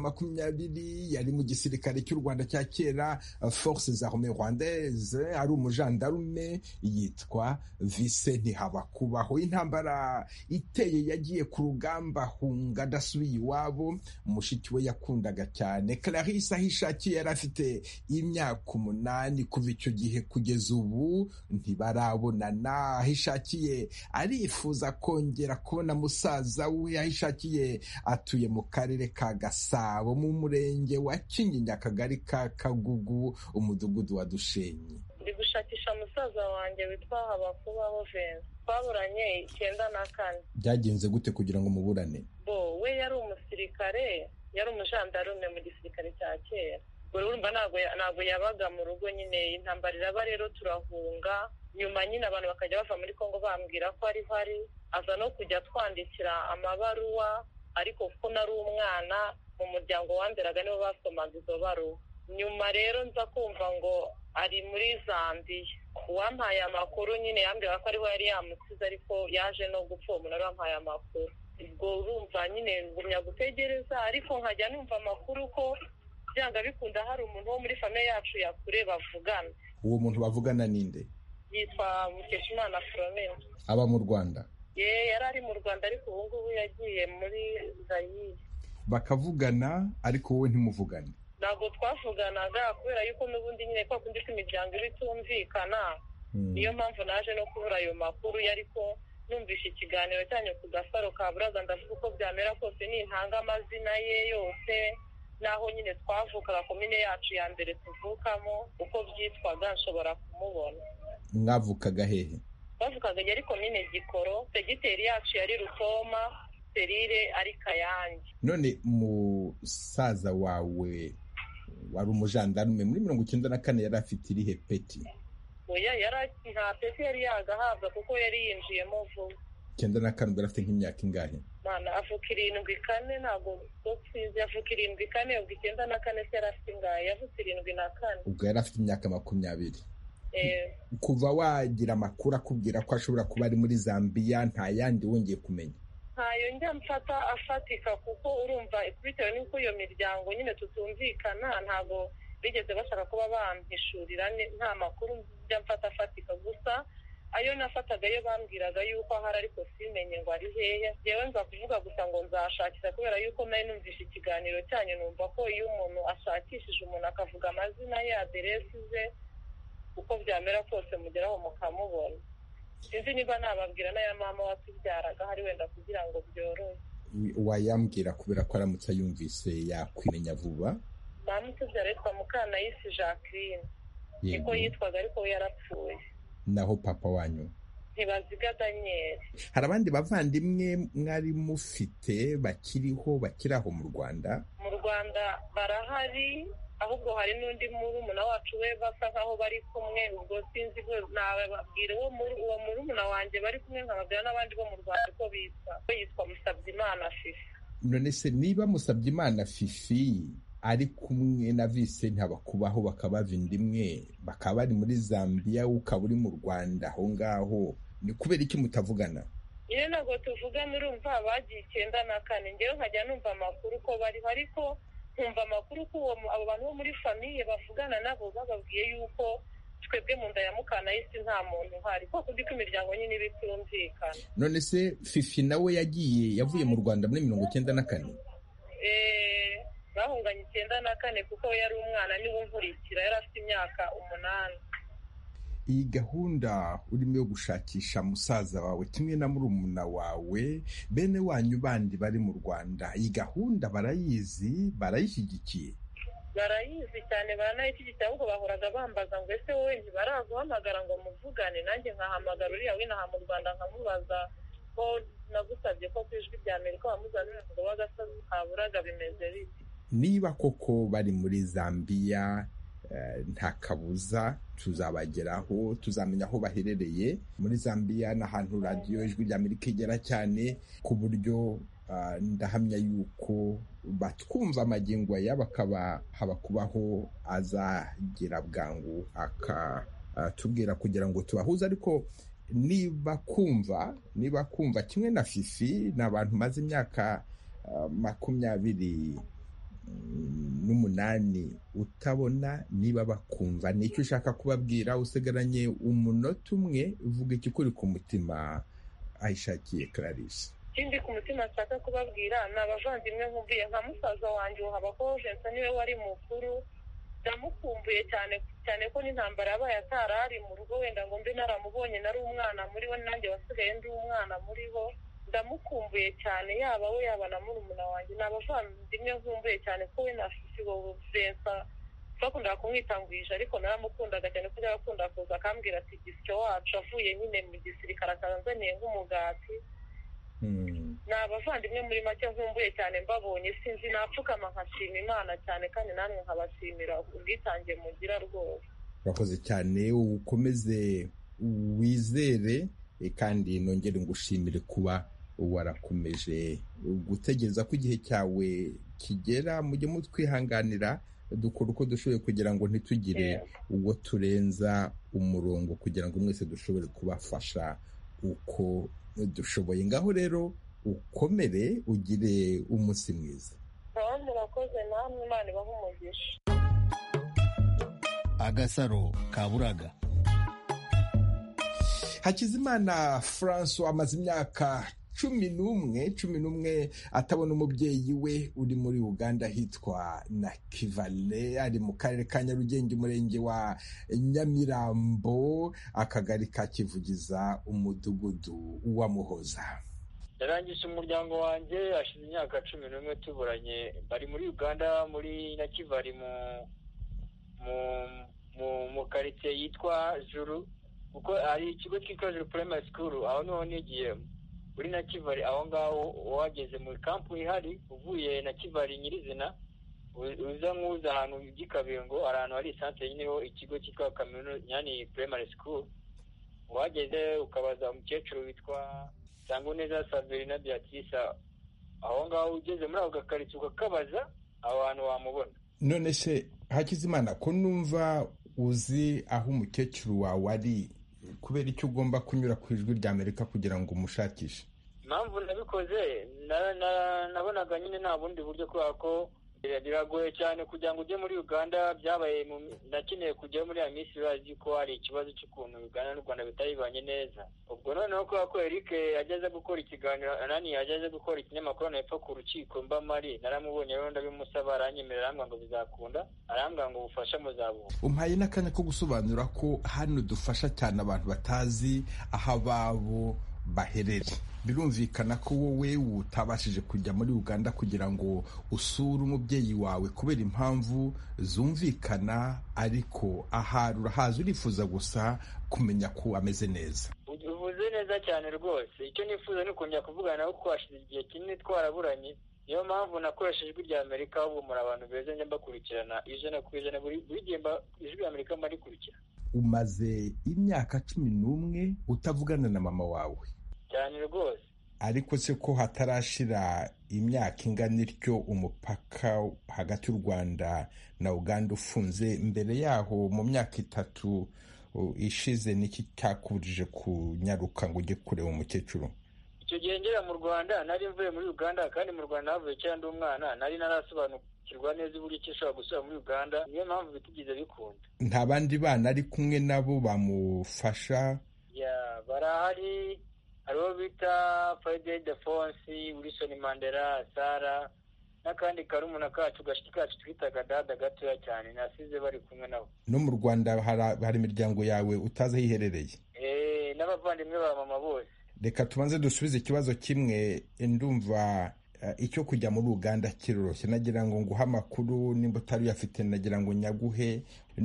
20 yari mu gisirikare cy'u Rwanda cya kera, Forces Armées Rwandaises, ari umujandarume, yitwa Vincent Ntihabakubaho. Intambara iteye yagiye ku rugamba, hunga adasubiye iwabo. Mushiki we yakundaga cyane, Clarisse Ahishakiye, yari afite imyaka 8. Kuva icyo gihe kugeza ubu ntibarabonana. Ahishakiye arifuza kongera kubona musaza we. Ahishakiye atuye mu karere ka Gasabo, mu murenge wa Kinyinya, akagari ka Kagugu, umudugudu wa Dushenyi.
Ndi gushakisha musaza wanjye witwa Habakubaho Vincent. Twaburanye 1994.
Byagenze gute kugira ngo muburane?
We yari umusirikare, yari umujandarume mu gisirikare cya kera. Urumva ntabwo yabaga mu rugo, nyine intambara iraba, rero turahunga. Nyuma nyine abantu bakajya bava muri Kongo bambwira ko ari hari, aza no kujya twandikira amabaruwa, ariko kuko nari umwana, mu muryango wanderaga nibo basomaga izo baruwa. Nyuma rero nza kumva ngo ari muri Zambia. Uwampaye amakuru nyine yambwira ko ariho yari yamusize, ariko yaje no gupfa, umuntu ari wampaye amakuru. Ubwo urumva nyine ngumya gutegereza, ariko nkajya numva amakuru ko byanga bikunda hari umuntu wo muri famille yacu yakure bavugana.
Uwo muntu bavugana ninde?
Yitwa Mukeshimana Florine.
Aba mu Rwanda?
Yari ari mu Rwanda, ariko ubu ngubu yagiye muri Zaire.
Bakavugana ariko wowe ntimuvugane?
Ntabwo twavuganaga, kubera yuko n'ubundi nyine kwa kundi kw'imiryango itumvikana. Niyo mpamvu naje no kubura ayo makuru, ariko numvishe ikiganiro cyanyu ku Gasaro kaburaga, ndavuga uko byamera kose nintanga amazina ye yose, naho nyine twavukaga komine yacu ya mbere tuvukamo, uko byitwaga nshobora kumubona.
Mwavukaga hehe?
Twavukaga yari komine Gikoro, segiteri yacu yari Rutoma, serire ari Kayange.
None musaza wawe wari umujandarume, muri 1994 yari afite irihe peti?
Yari nta peti yari yagahabwa, kuko yari yinjiyemo vuba.
94 yari afite nk'imyaka ingahe?
Avuka 74, ntabwo twize, avuka 74, ubwo 94 se yari afite ingahe? Yavutse 74.
Ubwo yari afite imyaka 20. Kuva wagira amakuru akubwira ko ashobora kuba ari muri Zambia, nta yandi wongeye kumenya?
Ntayo njya mfata afatika, kuko urumva bitewe n'uko iyo miryango nyine tutumvikana, ntabwo bigeze bashaka kuba bampishurira, nta makuru njya mfata afatika. Gusa ayo nafataga yo bambwiraga yuko ahari, ariko simenye ngo ari hehe. Yewe nza kuvuga gusa ngo nzashakisha, kubera yuko nari numvishe ikiganiro cyanyu, numva ko iyo umuntu ashakishije umuntu akavuga amazina ye, aderesi ze, uko byamera kose mugeraho mukamubona. Sinzi niba nababwira n'aya mama watubyaraga hari, wenda kugira ngo byorohe.
Wayambwira kubera ko aramutse yumvise yakwimenya vuba?
Mama utubyara yitwa Mukanayisi Jacqueline, niko yitwaga, ariko we yarapfuye.
Naho papa wanyu?
Ntibaziga Daniel.
Hari abandi bavandimwe mwari mufite bakiriho, bakiraho mu Rwanda?
Mu Rwanda barahari,
ahubwo hari n'undi murumuna wacu we basa nkaho bari kumwe, ubwo sinzi nababwira uwo murumuna wanjye bari kumwe, nkababwira n'abandi bo mu Rwanda ko yitwa Musabyimana Fifi.
None se niba Musabyimana Fifi ari kumwe na Vincent Habakubaho bakaba bindi imwe, bakaba bari muri Zambia ukaba uri mu Rwanda aho ngaho, ni kubera iki mutavugana?
Iyo ntabwo tuvugana, urumva bagiye 94, ngewe nkajya numva amakuru ko bariho, ariko nkumva amakuru ko abo bantu bo muri famiye bavugana nabo bababwiye yuko twebwe mu nda ya Mukanayisi nta muntu uhari, kuko kuko imiryango nyine ibitumvikana.
None se Fifi nawe yavuye mu Rwanda muri 94?
Bahunganye 94 kuko yari umwana niwe nkurikira, yari afite imyaka 8.
Iyi gahunda urimo yo gushakisha musaza wawe kimwe na murumuna wawe, bene wanyu bandi bari mu Rwanda, iyi gahunda barayizi, barayishyigikiye?
Barayizi cyane, baranayishyigikiye, ahubwo bahoraga bambaza ngo ese wowe ntibaraguhamagara ngo muvugane, nanjye nkahamagara uriya w'inaha mu Rwanda nkamubaza ko nagusabye ko ku Ijwi rya Amerika wamuzanira ngo w'agasozi kaburaga bimeze bite.
Niba koko bari muri Zambia, nta kabuza tuzabageraho, tuzamenya aho baherereye. Muri Zambia n'ahantu radiyo Ijwi rya Amerika igera cyane, ku buryo ndahamya yuko batwumva amagingo aya, bakaba Habakubaho azagira bwangu akatubwira kugira ngo tubahuze. Ariko niba kumva kimwe na Fifi, ni abantu maze imyaka 28 utabona, niba bakumva, nicyo ushaka kubabwira? Usigaranye umunota umwe, uvuga ikikuri ku mutima. Ayishakiye Clarisse.
Ikindi ku mutima nshaka kubabwira ni abavandimwe nkumbuye, nka musaza wanjye Habakubaho Vincent niwe wari mukuru, ndamukumbuye cyane cyane ko n'intambara yabaye atarari mu rugo, wenda ngo mbe naramubonye nari umwana muri we, nanjye wasigaye ndi umwana muri bo. Ndamukumbuye cyane, yaba we yaba na murumuna wanjye. Ni abavandimwe nkumbuye cyane ko we na Fifi Vincent twakundaga kumwitangwije, ariko naramukundaga cyane ko yakunda kuza akambwira ati gisyo wacu avuye nyine mu gisirikare akanzaniye nk'umugati. Ni abavandimwe muri make nkumbuye cyane, mbabonye sinzi napfukama nkashima Imana cyane, kandi namwe nkabashimira ubwitange mugira rwose.
Urakoze cyane, ukomeze wizere, kandi nongere ngushimire kuba warakomeje gutegereza ko igihe cyawe kigera. Mujye mutwihanganira, dukora uko dushoboye kugira ngo ntitugire ubwo turenza umurongo, kugira ngo mwese dushobore kubafasha uko dushoboye. Ngaho rero ukomere, ugire umunsi mwiza.
Murakoze namwe, Imana ibahe umugisha.
Agasaro kaburaga.
Hakizimana François amaze imyaka 11 atabona umubyeyi we uri muri Uganda hitwa Nakivale, ari mu karere ka Nyarugenge, umurenge wa Nyamirambo, akagari ka Kivugiza, umudugudu wa Muhoza.
Yarangije umuryango wanjye ashize imyaka 11 tuburanye, bari muri Uganda muri Nakivale mu quartier yitwa Juru, kuko ari ikigo cyitwa Juru Primary School. Aho niho nigiye muri Nakivale. Aho ngaho wageze muri kampu ihari, uvuye Nakivale nyirizina uza nk'uza ahantu by'Ikabengo, ahantu hari centre nyine ikigo cyitwa Kaminunyani Primary School. Wageze ukabaza umukecuru witwa Sanguneza Saverina Beatrice, aho ngaho ugeze muri ako gakaritsiye ukakabaza abantu wamubona.
None se Hakizimana, ko numva uzi aho umukecuru wawe ari, kubera icyo ugomba kunyura ku Ijwi rya Amerika kugira ngo umushakishe?
Impamvu nabikoze, nabonaga nyine nta bundi buryo, kubera ko biragoye cyane kugira ngo ujye muri Uganda. Byabaye nakeneye kujya muri Amisi, bazi ko hari ikibazo cy'ukuntu Uganda n'u Rwanda bitabanye neza. Ubwo noneho kubera ko Eric yageze gukora ikiganiro, yageze gukora ikinyamakuru na epfo ku rukiko mba mari, naramubonye rero ndabimusaba, aranyemerera, arambwira ngo bizakunda, arambwira ngo ubufasha muzabuha.
Umpaye n'akanya ko gusobanura ko hano dufasha cyane abantu batazi aho ababo baherere. Birumvikana ko wowe utabashije kujya muri Uganda kugira ngo usure umubyeyi wawe kubera impamvu zumvikana, ariko ahari urahazi, urifuza gusa kumenya ko ameze neza.
Uvuze neza cyane rwose. Icyo nifuza ni kongera kuvugana nawe, kuko hashize igihe kinini twaraburanye. niyo mpamvu nakoresheje ijwi rya Amerika ahubwo muri abantu beza njya mbakurikirana ijana ku ijana buri gihe ijwi rya Amerika mbarikurikira.
Umaze imyaka 11 utavugana na mama wawe?
Cyane rwose.
Ariko se ko hatarashira imyaka ingana ityo umupaka hagati y'u Rwanda na Uganda ufunze, mbere yaho mu myaka 3 ishize niki cyakubujije kunyaruka ngo ujye kureba umukecuru?
Icyo gihe ngera mu Rwanda nari mvuye muri Uganda, kandi mu Rwanda navuye cyane ndi umwana, nari narasobanukirwa neza uburyo cyishobora gusubira muri Uganda, niyo mpamvu bitigize bikunda.
Nta bandi bana ari kumwe nabo bamufasha?
Ya barahari, hariho bita Friday Defonsi, Wilson Mandela, Sara n'akandi karumuna kacu gashiki kacu twitaga dada gatoya cyane, nasize bari kumwe nabo.
No mu Rwanda hari imiryango yawe utazi hiherereye?
N'abavandimwe ba mama bose.
Reka tubanze dusubize ikibazo kimwe. Ndumva icyo kujya muri Uganda kiroroshye, nagira ngo nguha amakuru nimba utari uyafite, nagira ngo nyaguhe.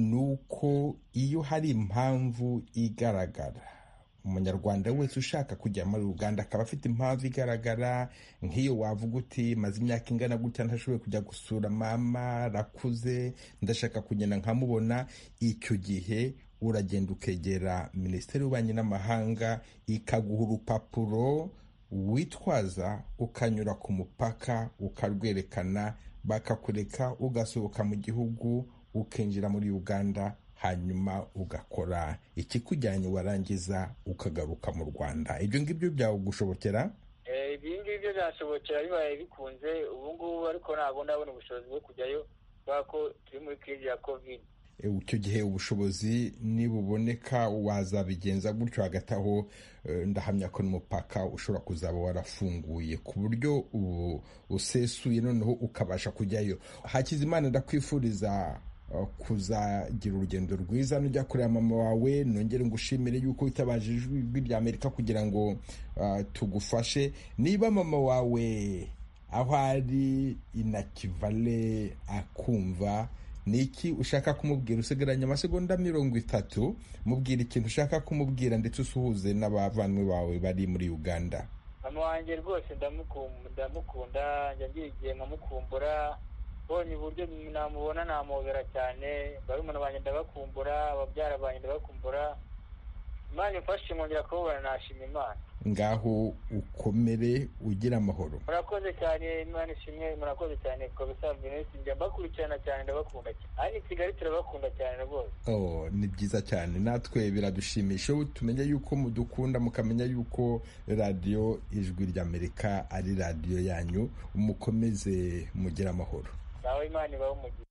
Nuko iyo hari impamvu igaragara, umunyarwanda wese ushaka kujya muri Uganda akaba afite impamvu igaragara, nk'iyo wavuga uti maze imyaka ingana gutya ntashoboye kujya gusura mama, rakuze, ndashaka kugenda nkamubona, icyo gihe uragenda ukegera Minisiteri y'Ububanyi n'Amahanga ikaguha urupapuro witwaza, ukanyura ku mupaka ukarwerekana, bakakureka ugasohoka mu gihugu ukinjira muri Uganda, hanyuma ugakora ikikujyanye, warangiza ukagaruka mu Rwanda. Ibyo ngibyo byagushobokera?
Ibi ngibyo byashobokera bibaye bikunze ubu ngubu, ariko ntabwo ndabona ubushobozi bwo kujyayo kubera ko turi muri crise ya COVID.
Icyo gihe ubushobozi nibuboneka wazabigenza gutyo. Hagati aho ndahamya ko n'umupaka ushobora kuzaba warafunguye ku buryo usesuye, noneho ukabasha kujyayo. Hakizimana, ndakwifuriza kuzagira urugendo rwiza nujya kureba mama wawe. Nongere ngushimire yuko witabaje ijwi rya Amerika kugira ngo tugufashe. Niba mama wawe aho ari inakivale akumva, niki ushaka kumubwira? Usigaranye amasegonda 30, mubwira ikintu ushaka kumubwira ndetse usuhuze n'abavandimwe bawe bari muri Uganda.
Mama wanjye rwose ndamukunda, njya ngira igihe nkamukumbura, bonye uburyo namubona namubera cyane, barumuna banjye ndabakumbura, ababyara banjye ndabakumbura. Imana imfashe nkongera kubabona, nashima Imana.
Ngaho ukomere, ugira amahoro.
Murakoze cyane, Imana ishimwe, murakoze cyane. Ko bisanzwe nese njya mbakurikirana cyane, ndabakunda cyane. Ari Kigali turabakunda cyane rwose.
Ni byiza cyane, natwe biradushimisha tumenye yuko mudukunda, mukamenya yuko radio Ijwi rya Amerika ari radio yanyu. Mukomeze mugira amahoro.
Nawe Imana ibahe umugisha.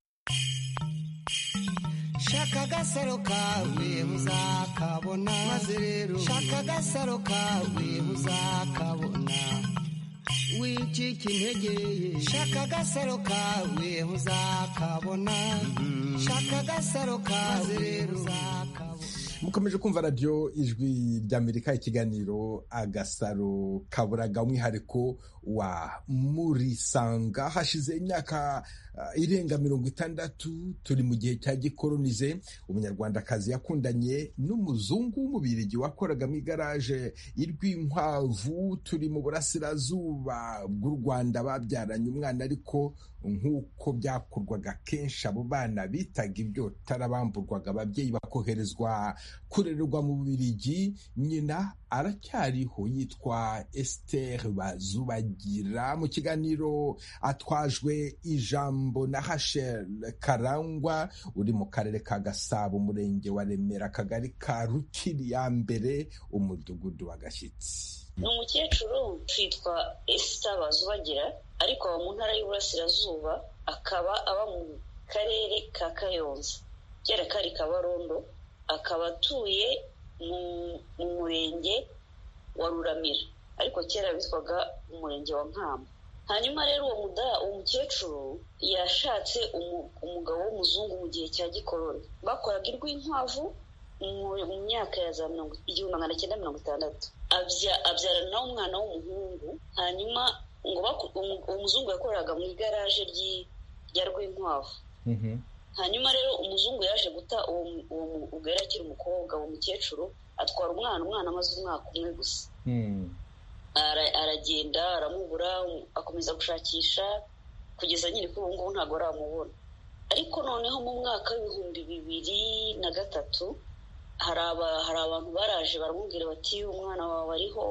Shaka agasaro kawe uzakabona, maze rero shaka agasaro kawe uzakabona, wicika intege, shaka agasaro kawe uzakabona, shaka agasaro kawe uzakabona.
Mukomeje kumva radio Ijwi ry'Amerika, ikiganiro Agasaro Kaburaga, umwihariko wa Murisanga. Hashize imyaka irenga 60 turi mu gihe cya gikolonize. Umunyarwandakazi yakundanye n'umuzungu w'umubirigi wakoraga mu igaraje y'Inkwavu. Turi mu burasirazuba bw'u Rwanda, babyaranye umwana, ariko nk'uko byakorwaga kenshi abo bana bitaga ibyo tarabamburwaga, ababyeyi bakoherezwa kurererwa mu Bubiligi. Nyina aracyariho, yitwa Esther Bazubagira. Mu kiganiro atwajwe ijambo na Rachel Karangwa, uri mu karere ka Gasabo, umurenge wa Remera, akagari ka Rukiri ya mbere, umudugudu wa Gashyitsi.
Ni umukecuru witwa Esther Bazubagira, ariko aba mu ntara y'Iburasirazuba, akaba aba mu karere ka Kayonza, kera kari Kabarondo, akaba atuye mu murenge wa Ruramira, ariko kera bitwaga umurenge wa Nkamba. Hanyuma rero uwo mukecuru yashatse umugabo w'umuzungu mu gihe cya gikoloni. Bakoraga Inkwavu mu myaka ya za 1960. Abyarana nawe umwana w'umuhungu. Hanyuma ngo umuzungu yakoraga mu igaraje rya Rwinkwavu. Hanyuma rero umuzungu yaje guta uwo ugera akiri umukobwa, uwo mukecuru atwara umwana amaze umwaka umwe gusa. aragenda aramubura, akomeza gushakisha kugeza nyine kuri ubu ngubu ntabwo aramubona. Ariko noneho mu mwaka w'2003 hari abantu baraje baramubwira bati umwana wawe ariho,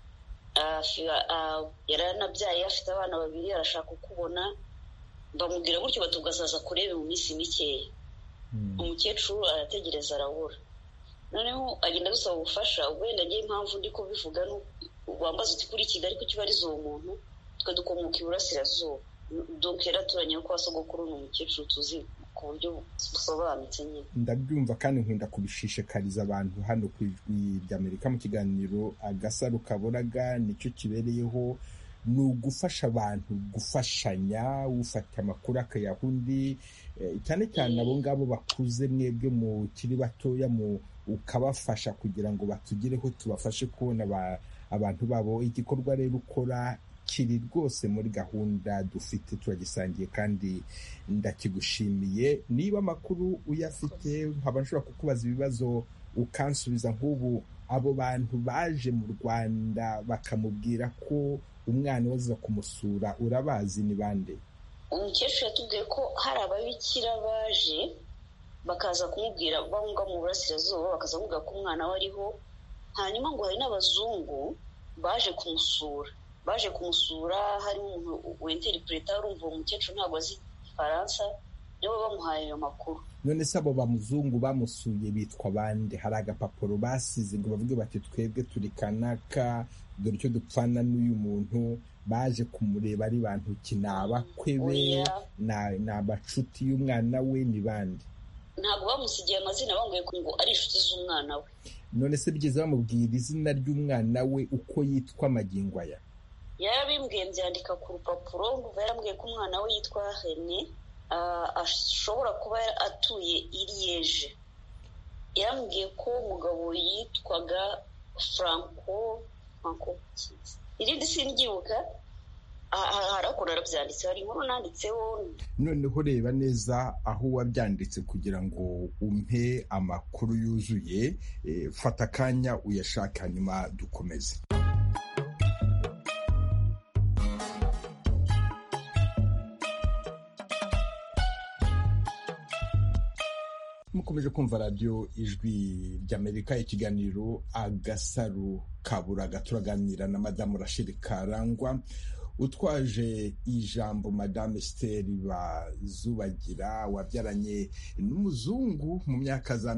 yaranabyaye afite abana 2 arashaka kukubona. Bamubwira gutyo batugasaza kurebe mu minsi mikeya. Umukecuru arategereza arabura. Noneho agenda gusaba ubufasha, wenda ngiye impamvu ndi kubivuga wambaza uti kuri Kigali ko kibariza uwo muntu, twe dukomoka iburasirazuba, donc yaraturanye ko wasogokuru n'umukecuru tuzi ku buryo busobanutse nyine.
Ndabyumva kandi nkunda kubishishikariza abantu hano ku Ijwi ry'Amerika mu kiganiro Agasaro Kaburaga, nicyo kibereyeho, ni ugufasha abantu gufashanya, ufata amakuru akayaha undi, cyane cyane abo ngabo bakuze, mwebwe mukiri batoya ukabafasha kugira ngo batugereho, tubafashe kubona abantu babo. Igikorwa rero ukora kiri rwose muri gahunda dufite, turagisangiye kandi ndakigushimiye. Niba amakuru uyafite nkaba nshobora kukubaza ibibazo ukansubiza. Nk'ubu abo bantu baje mu Rwanda bakamubwira ko umwana waza kumusura, urabazi ni bande?
Umukecuru yatubwiye ko hari ababikira baje bakaza kumubwira, bahunga mu burasirazuba bakaza kuvuga ko umwana we ariho. Hanyuma ngo hari n'abazungu baje kumusura, hari umuntu w'interpreta, urumva uwo mukecuru ntabwo azi Igifaransa, nibo bamuhaye ayo makuru.
None se abo bamuzungu bamusuye bitwa bande? Hari agapapuro basize ngo bavuge bati twebwe turi kanaka, dore icyo dupfana n'uyu muntu, baje kumureba ari bantu ki? Ni abakwe be, ni abacuti y'umwana we, ni bande?
Ntabwo bamusigiye amazina, bambwiye ngo ari inshuti z'umwana we.
None se bigeze bamubwira izina ry'umwana we uko yitwa magingo aya?
Yarabimbwiye, byandika ku rupapuro. Ngo yarambwiye ko umwana we yitwa René, ashobora kuba atuye i Liège. Yarambwiye ko umugabo yitwaga Franco, irindi sinibyibuka, harakora arabyanditse, hari inkuru nanditseho.
Noneho reba neza aho wabyanditse kugira ngo umpe amakuru yuzuye. Fata akanya uyashake hanyuma dukomeze. Mukomeje kumva radio Ijwi ry'Amerika, ikiganiro Agasaro Kaburaga. Turaganira na Madamu Rachel Karangwa utwaje ijambo. Madame Esther Bazubagira wabyaranye n'umuzungu mu myaka za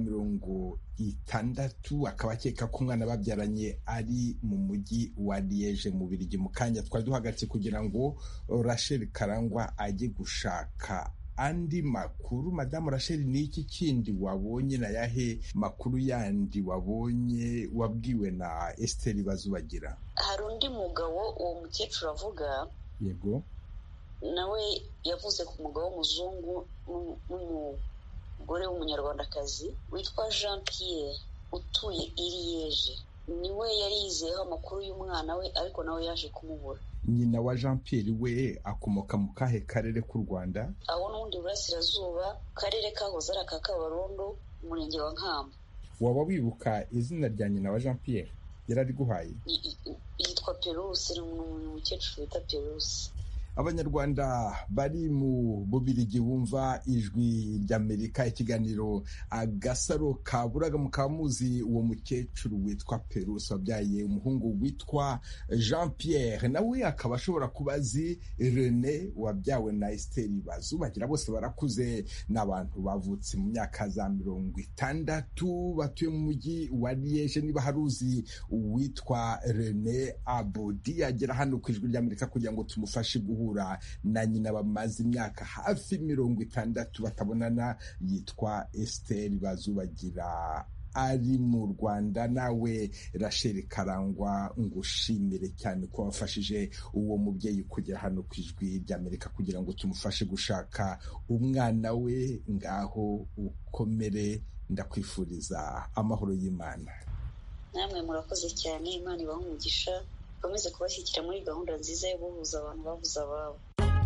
60, akaba akeka ko umwana babyaranye ari mu mujyi wa Liège mu Bubiligi. Mu kanya twari duhagaritse kugira ngo Rachel Karangwa ajye gushaka andi makuru. Madamu Rachel, ni iki kindi wabonye, na yahe makuru yandi wabonye wabwiwe na Esther Bazubagira?
Hari undi mugabo uwo mukecuru avuga,
yego,
nawe yavuze ku mugabo w'umuzungu n'umugore w'umunyarwandakazi witwa Jean Pierre utuye i Liège. Niwe yari yizeyeho amakuru y'umwana we, ariko nawe yaje kumubura.
Nyina wa Jean Pierre we akomoka mu kahe karere k'u Rwanda?
Aho n'ubundi burasirazuba, karere kahoze ari aka Kabarondo, umurenge wa Nkamba.
Waba wibuka izina rya nyina wa Jean Pierre? Yarari guhaye?
Yitwa Perusi, umukecuru wita Perusi.
Abanyarwanda bari mu Bubiligi bumva Ijwi ry'Amerika, ikiganiro Agasaro Kaburaga. Mukamuzi uwo mukecuru witwa Perusi wabyaye umuhungu witwa Jean Pierre, nawe akaba ashobora kubazi René wabyawe na Esther Bazubagira. Bose barakuze, n'abantu bavutse mu myaka za 60, batuye mu mujyi wa Liège. Niba haruzi uwitwa René Abodi, agera hano ku Ijwi ry'Amerika kugira ngo tumufashe guhura na nyina bamaze imyaka hafi 60 batabonana, yitwa Esther Bazubagira, ari mu Rwanda. Nawe Rachel Karangwa, ngushimire cyane ko wafashije uwo mubyeyi kugera hano ku Ijwi ry'Amerika kugira ngo tumufashe gushaka umwana we. Ngaho ukomere, ndakwifuriza amahoro y'Imana.
Namwe murakoze cyane, Imana ibahe umugisha, komeze kubashyigikira muri gahunda nziza yo guhuza abantu bavuze ababo.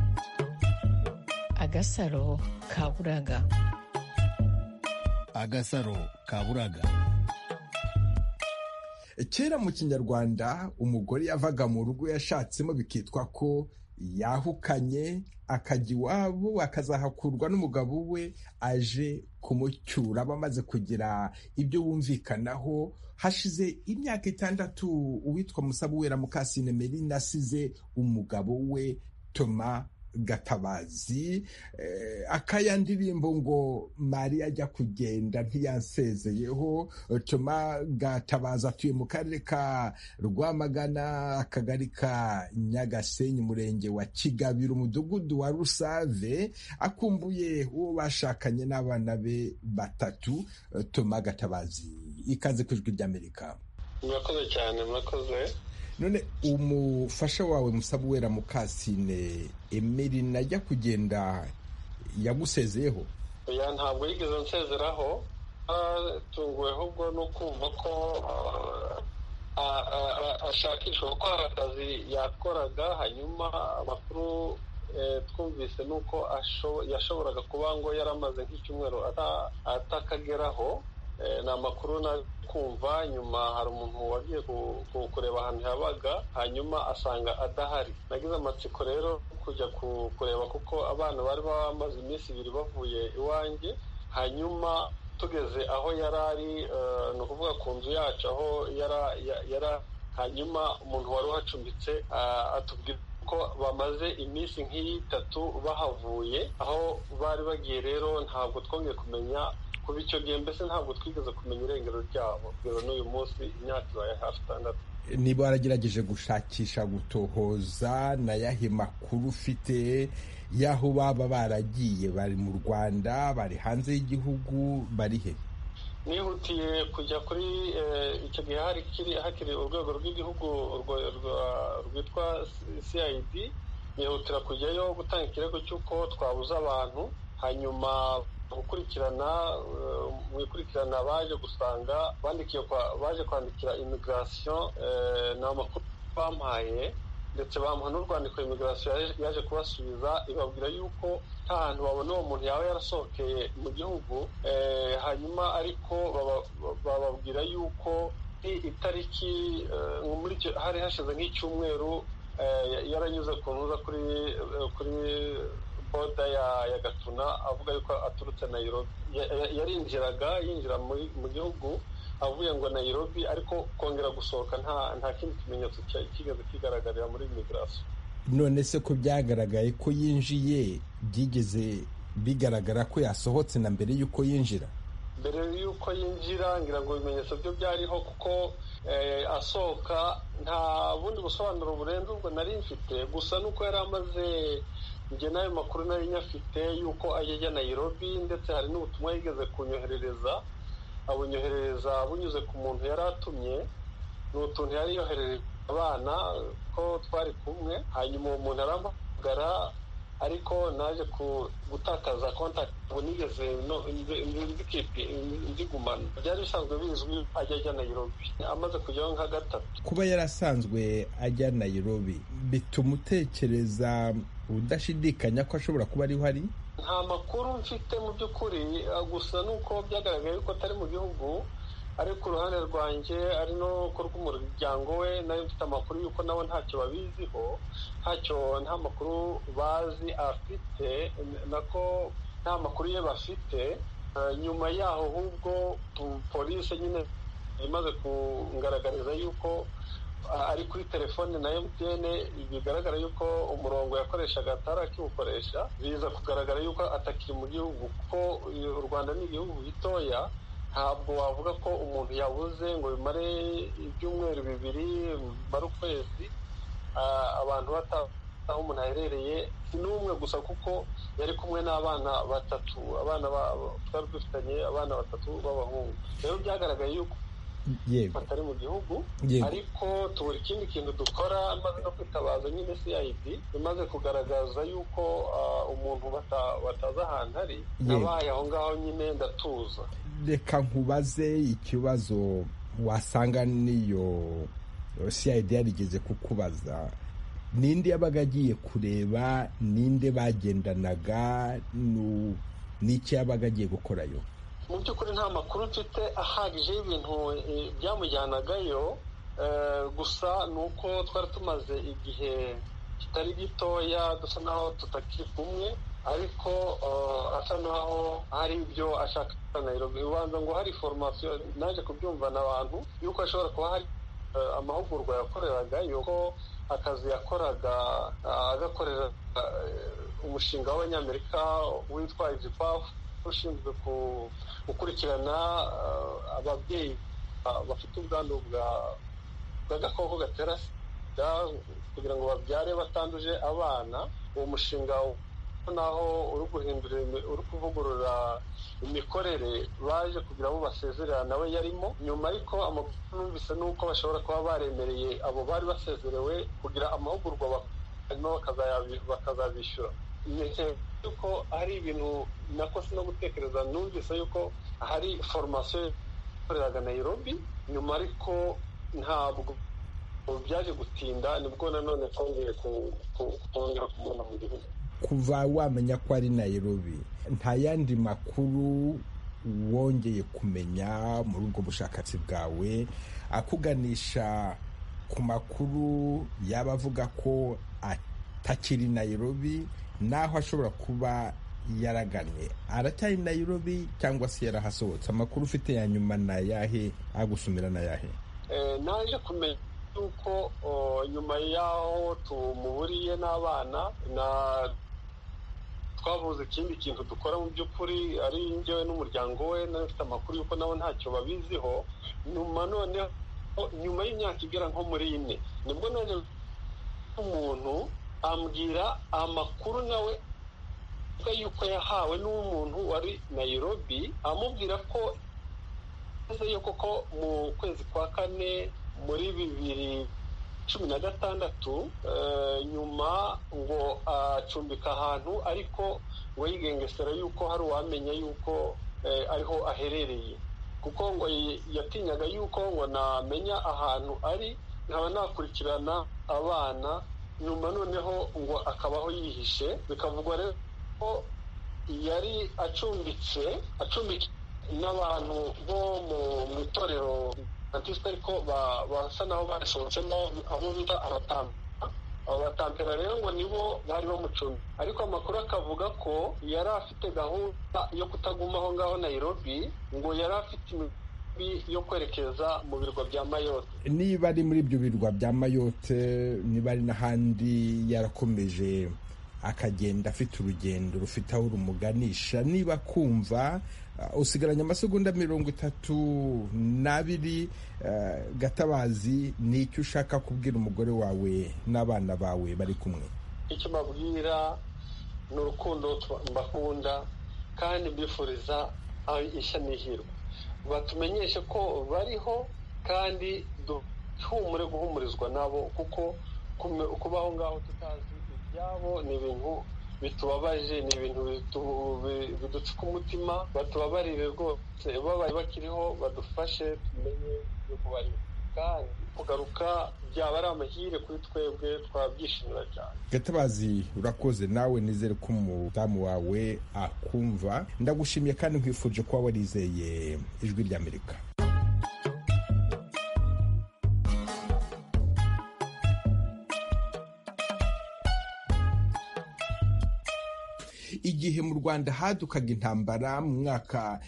Agasaro Kaburaga.
Agasaro Kaburaga.
kera mu kinyarwanda umugore yavaga mu rugo yashatsemo bikitwa ko yahukanye, akajya iwabo akazahakurwa n'umugabo we aje kumucyura, bamaze kugira ibyo bumvikanaho. Hashize imyaka 6 uwitwa Musabuwera Mukasine Emeline asize umugabo we Thomas Gatabazi. Akaya ndirimbo ngo Mariya ajya kugenda ntiyansezeyeho. Thomas Gatabazi atuye mu karere ka Rwamagana, akagari ka Nyagasenyi, umurenge wa Kigabiro, umudugudu wa Rusave, akumbuye uwo bashakanye n'abana be 3. Thomas Gatabazi, ikaze ku Ijwi ry'Amerika.
Murakoze cyane. Murakoze.
None umufasha wawe Musabuwera Mukasine Emeline ajya kugenda yagusezeyeho?
Oya, ntabwo yigeze nsezeraho. Tunguwe ahubwo no kumva ko ashakishwa ko hari akazi yakoraga, hanyuma amakuru twumvise nuko yashoboraga kuba ngo yaramaze nk'icyumweru atakageraho. Ni amakuru na kumva, nyuma hari umuntu wagiye kureba ahantu yabaga, hanyuma asanga adahari. Nagize amatsiko rero kujya kureba kuko abana bari bamaze iminsi 2 bavuye iwanjye. Hanyuma tugeze aho yarari, ni ukuvuga ku nzu yacu aho yara hanyuma umuntu wari uhacumbitse atubwira ko bamaze iminsi nk'itatu bahavuye. Aho bari bagiye rero ntabwo twongeye kumenya kuba icyo gihe, mbese ntabwo twigeze kumenya irengero ryabo kugeza n'uyu munsi, imyaka ibaye hafi 6.
Niba waragerageje gushakisha, gutohoza, na yahe makuru ufite y'aho baba baragiye? Bari mu Rwanda, bari hanze y'igihugu, bari he?
Nihutiye kujya kuri icyo gihe hakiri urwego rw'igihugu rwitwa CID. Nihutira kujyayo gutanga ikirego cy'uko twabuze abantu. Hanyuma mu ikurikirana baje gusanga baje kwandikira immigration, ni amakuru bampaye, ndetse bamuha n'urwandiko immigration yaje kubasubiza, ibabwira yuko nta hantu babona uwo muntu yaba yarasohokeye mu gihugu. Hanyuma ariko bababwira yuko itariki muri hari hashize nk'icyumweru yaranyuze ku ntuza kuri boda ya Gatuna, avuga yuko aturutse Nairobi. Yinjira mu gihugu avuye ngo Nairobi, ariko kongera gusohoka nta kindi kimenyetso kigeze kigaragarira muri immigration.
None se ko byagaragaye ko yinjiye, byigeze bigaragara ko yasohotse na mbere y'uko yinjira?
Mbere y'uko yinjira ngira ngo ibimenyetso byo byariho, kuko asohoka nta bundi busobanuro burenze ubwo nari mfite. Gusa nuko yari amaze, njye n'ayo makuru nari nyafite yuko ajya Nairobi, ndetse hari n'ubutumwa yigeze kunyoherereza, abunyoherereza bunyuze ku muntu yari atumye. Ni utuntu yari yoherereje abana ko twari kumwe. Hanyuma uwo muntu arampamagara, ariko naje gutakaza contact, ubu nigeze ndigumana. Byari bisanzwe bizwi ajya Nairobi, amaze kujyaho nka 3.
Kuba yarasanzwe ajya Nairobi bituma utekereza udashidikanya ko ashobora kuba ariho ari?
Nta makuru mfite mu by'ukuri, gusa nuko byagaragaye yuko atari mu gihugu. Ariko uruhande rwanjye ari no ku rw'umuryango we, nayo mfite amakuru yuko nabo ntacyo babiziho, nta makuru bazi afite, nako nta makuru ye bafite. Nyuma yaho ahubwo polisi nyine imaze kungaragariza yuko ari kuri telefone na MTN, bigaragara yuko umurongo yakoreshaga atarakiwukoresha. Biza kugaragara yuko atakiri mu gihugu, kuko u Rwanda ni igihugu gitoya. Ntabwo wavuga ko umuntu yabuze ngo bimare ibyumweru 2, bimare ukwezi, abantu batazi aho umuntu aherereye. N'umwe gusa, kuko yari kumwe n'abana 3, twari dufitanye abana 3 b'abahungu. Rero byagaragaye yuko batari mu gihugu. Ariko tubura ikindi kintu dukora, maze no kwitabaza nyine CID, imaze kugaragaza yuko umuntu batazi ahantu ari. Nabaye aho ngaho nyine ndatuza.
Reka nkubaze ikibazo wasanga niyo CID yarigeze kukubaza. Ninde yabaga agiye kureba, ninde bagendanaga, n'iki yabaga agiye gukorayo?
mu by'ukuri nta makuru mfite ahagije y'ibintu byamujyanagayo, gusa ni uko twari tumaze igihe kitari gitoya dusa naho tutakiri kumwe, ariko asa naho hari ibyo ashaka Nairobi. Ubanza ngo hari formation naje kubyumva n'abantu yuko ashobora kuba hari amahugurwa yakoreraga, yuko akazi yakoraga agakorera umushinga w'abanyamerika witwa IGPAF ushinzwe gukurikirana ababyeyi bafite ubwandu bw'agakoko gatera sida kugira ngo babyare batanduje abana. Uwo mushinga naho uri kuvugurura imikorere baje kugira ngo basezerera nawe yarimo nyuma, ariko amakuru numvise nuko bashobora kuba baremereye abo bari basezerewe kugira amahugurwa bakazabishyura. Yuko hari ibintu nakoze no gutekereza, numvise yuko hari formation yakoreraga Nairobi nyuma, ariko ntabwo byaje gutinda, nibwo nanone twongeye kongera kumubona mu gihugu.
Kuva wamenya ko ari Nairobi, nta yandi makuru wongeye kumenya muri ubwo bushakashatsi bwawe akuganisha ku makuru yaba avuga ko atakiri Nairobi, naho ashobora kuba yaraganye? Aracyari Nairobi cyangwa se yarahasohotse? Amakuru ufite ya nyuma na yahe, agusumira na yahe?
Naje kumenya yuko nyuma yaho tumuburiye n'abana twavuze ikindi kintu dukora mu by'ukuri ari njyewe n'umuryango we, nafite amakuru yuko nabo ntacyo babiziho. Nyuma y'imyaka igera nko muri 4 nibwo naje umuntu ambwira amakuru nawe yuko yahawe n'umuntu wari Nairobi, amubwira ko koko mu kwezi kwa 4 muri 2016 nyuma ngo acumbika ahantu, ariko ngo yigengesera yuko hari uwamenya yuko ariho aherereye, kuko ngo yatinyaga yuko ngo namenya ahantu ari nkaba nakurikirana abana. Nyuma noneho ngo akabaho yihishe, bikavugwa rero ko yari acumbitse n'abantu bo mu itorero Baptiste, ariko basa naho basohotsemo abo bita abatampera rero ngo nibo bari bamucumbi, ariko amakuru akavuga ko yari afite gahunda yo kutaguma aho ngaho Nairobi, ngo yari afite yo kwerekeza mu birwa bya Mayotte.
Niba ari muri ibyo birwa bya Mayotte, niba ari n'ahandi yarakomeje akagenda afite urugendo rufite aho rumuganisha, niba kumva usigaranye amasegonda 32, Gatabazi, ni icyo ushaka kubwira umugore wawe n'abana bawe bari kumwe?
Icyo mbabwira ni urukundo mbakunda kandi mbifuriza ishya n'ihirwe, batumenyeshe ko bariho kandi duhumure guhumurizwa nabo, kuko kubaho ngaho tutazi ibyabo ni ibintu bitubabaje, ni ibintu biducika umutima. Batubabarire rwose, babaye bakiriho badufashe tumenye yuko bariho, kandi kugaruka byaba ari amahire kuri twebwe, twabyishimira cyane.
Gatabazi, urakoze. Nawe nizere ko umudamu wawe akumva. Ndagushimiye kandi nkwifuje kuba warizeye Ijwi ry'Amerika. Igihe mu Rwanda hadukaga intambara mu mwaka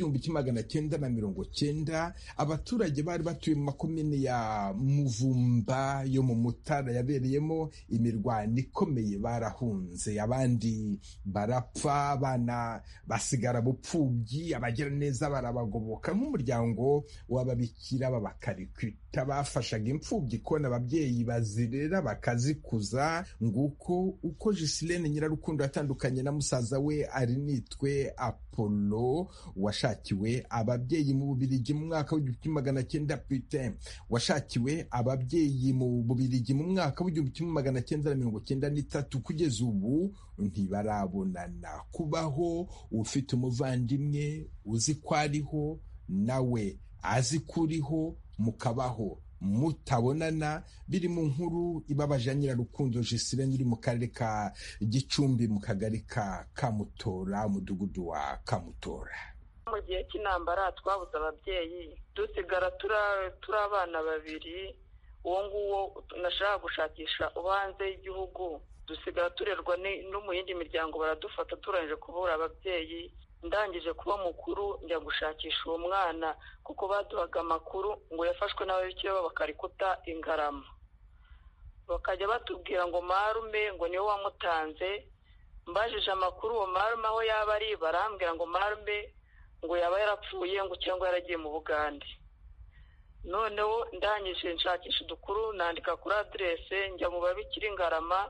w'1990, abaturage bari batuye mu makomine ya Muvumba yo mu Mutara yabereyemo imirwano ikomeye barahunze, abandi barapfa, abana basigara bupfubyi, abagira neza barabagoboka. Nk'umuryango w'ababikira b'abakarikita bafashaga imfubyi kubona ababyeyi bazirera bakazikuza. Nguko uko Gisilene Nyirarukundo yatandukanye na musaza we Arinitwe Apollo washakiwe ababyeyi mu Bubiligi mu mwaka w'1900, washakiwe ababyeyi mu Bubiligi mu mwaka w'1993. Kugeza ubu ntibarabonana. Kubaho ufite umuvandimwe uzi ko ariho, nawe azi ko uriho, mukabaho mutabonana, biri mu nkuru ibabaje Nyirarukundo Gisilene iri mu karere ka Gicumbi mu kagari ka Kamutora, umudugudu wa Kamutora.
mu gihe cy'intambara twabuze ababyeyi dusigara turi abana babiri, uwo nguwo nashaka gushakisha uba hanze y'igihugu, dusigara turerwa no mu yindi miryango, baradufata turangije kubura ababyeyi. Ndangije kuba mukuru njya gushakisha uwo mwana kuko baduhaga amakuru ngo yafashwe n'ababikira bakarikuta Ingarama, bakajya batubwira ngo marume ngo niwe wamutanze. Mbajije amakuru uwo marume aho yaba ari, barambwira ngo marume ngo yaba yarapfuye ngo cyangwa yaragiye mu Bugande. Noneho ndangije nshakisha udukuru, nandika kuri aderese njya mu babikira Ingarama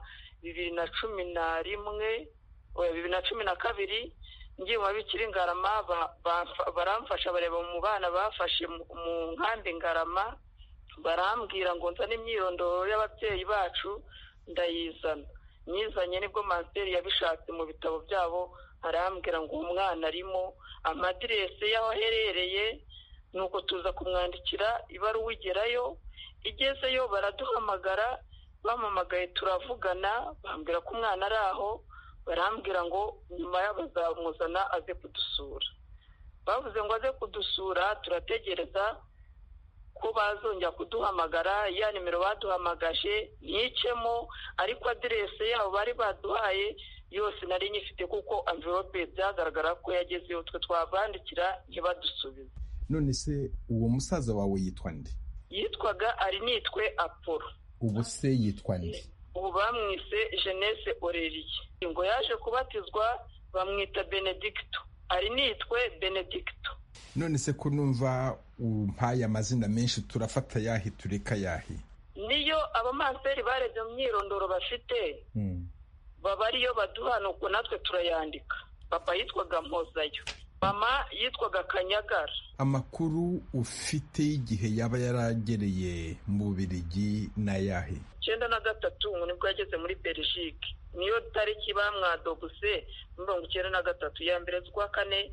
2012 ngiye mu babikira Ingarama, baramfasha bareba mu bana bafashe mu nkambi Ingarama, barambwira ngo nzane imyirondoro y'ababyeyi bacu, ndayizana. Nyizanye nibwo Manseri yabishatse mu bitabo byabo, arambwira ngo umwana arimo, amadirese y'aho aherereye, nuko tuza kumwandikira ibaruwa igerayo. Igezeyo baraduhamagara, bamamagaye turavugana, bambwira ko umwana ari aho, barambwira ngo nyuma y'abazamuzana aze kudusura. Bavuze ngo aze kudusura, turategereza ko bazongera kuduhamagara. Ya nimero baduhamagaje nicemo, ariko aderese yabo bari baduhaye yose nari nyifite kuko envelope byagaragara ko yagezeyo, twe twabandikira ntibadusubize.
None se uwo musaza wawe yitwa nde?
Yitwaga Arinitwe Apollo.
Ubu se yitwa nde?
Ubu bamwise Jeunesse Aurelie. Ngo yaje kubatizwa bamwita Benedicto. Arinitwe Benedicto.
None se ko numva umpaye amazina menshi, turafata yahi tureka yahi?
Niyo abamanseri barebye mu myirondoro bafite, baba ariyo baduha, nuko natwe turayandika. Papa yitwaga Mpozayo, mama yitwaga Kanyagara.
Amakuru ufite y'igihe yaba yaragereye mu Bubiligi na yahi?
1993 nibwo yageze muri Belgique. Niyo tariki bamwadobuse 1993 ya mbere z'ukwa kane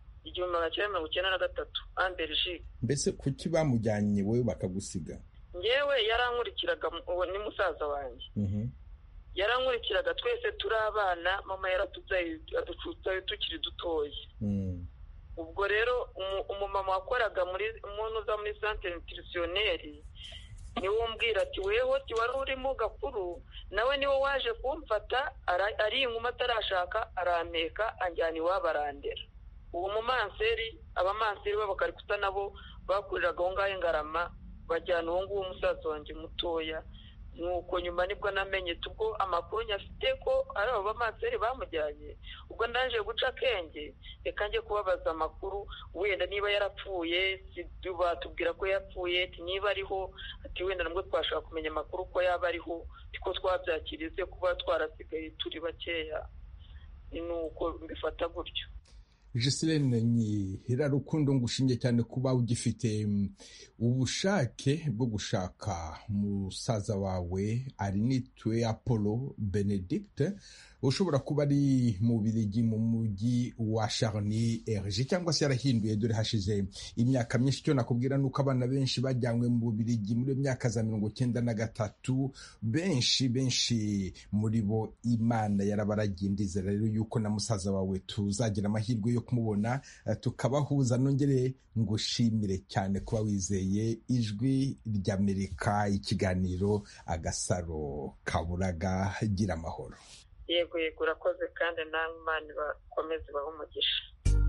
1993 en Belgique.
Mbese kuki bamujyanye wowe bakagusiga?
Ngewe yarankurikiraga, ni musaza wanjye. Yarankurikiraga, twese turi abana, mama yaratubyaye aducutaye tukiri dutoya. Ubwo rero umumama wakoraga muri centre nutritionnelle niwe umbwira ati wewe wari urimo gakuru, nawe niwe waje kumfata, ari inkuma atarashaka, arampeka anjyana iwabo arandera. Uwo mumanseri, abamanseri b'abakarikuta nabo bakuriraga aho ngaho Ingarama, bajyana uwo nguwo umusaza wanjye mutoya. Nuko nyuma nibwo namenye ubwo amakuru nyafite ko ari abo bamanseri bamujyanye. Ubwo ndaje guca akenge, reka njye kubabaza amakuru, wenda niba yarapfuye, batubwira ko yapfuye, niba ariho, ati wenda nabwo twashaka kumenya amakuru ko yaba ariho, ko twabyakirize kuba twarasigaye turi bakeya. Nuko mbifata gutyo.
Giseline Nyirarukundo, ngushimye cyane kuba ugifite ubushake bwo gushaka musaza wawe Arinitwe Apollo Benedicte, ushobora kuba ari mu Bubiligi mu mujyi wa Charny-Erge, cyangwa se yarahinduye, dore hashize imyaka myinshi. Icyo nakubwira nuko abana benshi bajyanywe mu Bubiligi muri myaka za 1993, benshi muri bo Imana yarabaragiye. Ndizera rero yuko na musaza wawe tuzagira amahirwe yo kumubona tukabahuza. Nongere ngushimire cyane kuba wizeye Ijwi ry'Amerika, ikiganiro Agasaro Kaburaga. Gira amahoro.
Yego urakoze, kandi namwe Imana bakomeze bahe umugisha.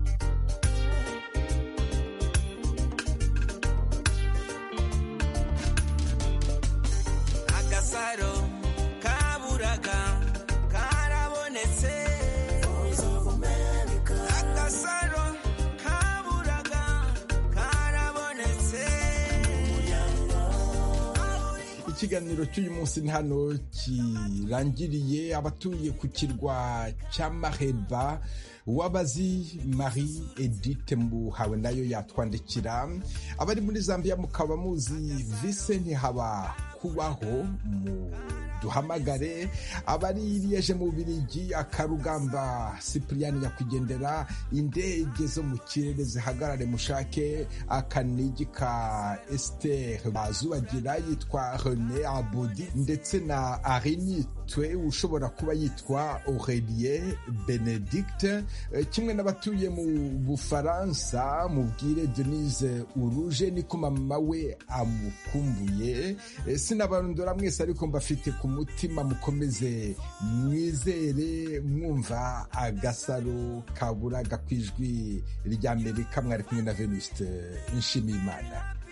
Agasaro Kaburaga karabonetse. Agasaro Kaburaga karabonetse.
Ikiganiro cy'uyu munsi ni hano kirangiriye. Abatuye ku kirwa cya Maheba, Uwabazi Marie Edith Mbuhawe nayo yatwandikira. Abari muri Zambia mukaba muzi Vincent haba kubaho, duhamagare. Abari Liège mu Bubiligi, Akarugamba Cyprien Nyakwigendera, indege zo mu kirere zihagarare mushake. Akanigi ka Esther Bazubagira yitwa René Abodi, ndetse na Arinite witwe ushobora kuba yitwa Aurelien Benedict, kimwe n'abatuye mu Bufaransa mubwire Denise Uruje niko mama we amukumbuye. Sinabarondora mwese ariko mbafite ku mutima, mukomeze mwizere mwumva Agasaro Kaburaga kw'ijwi ry'Amerika. Mwari kumwe na Venuste Nshimiyimana.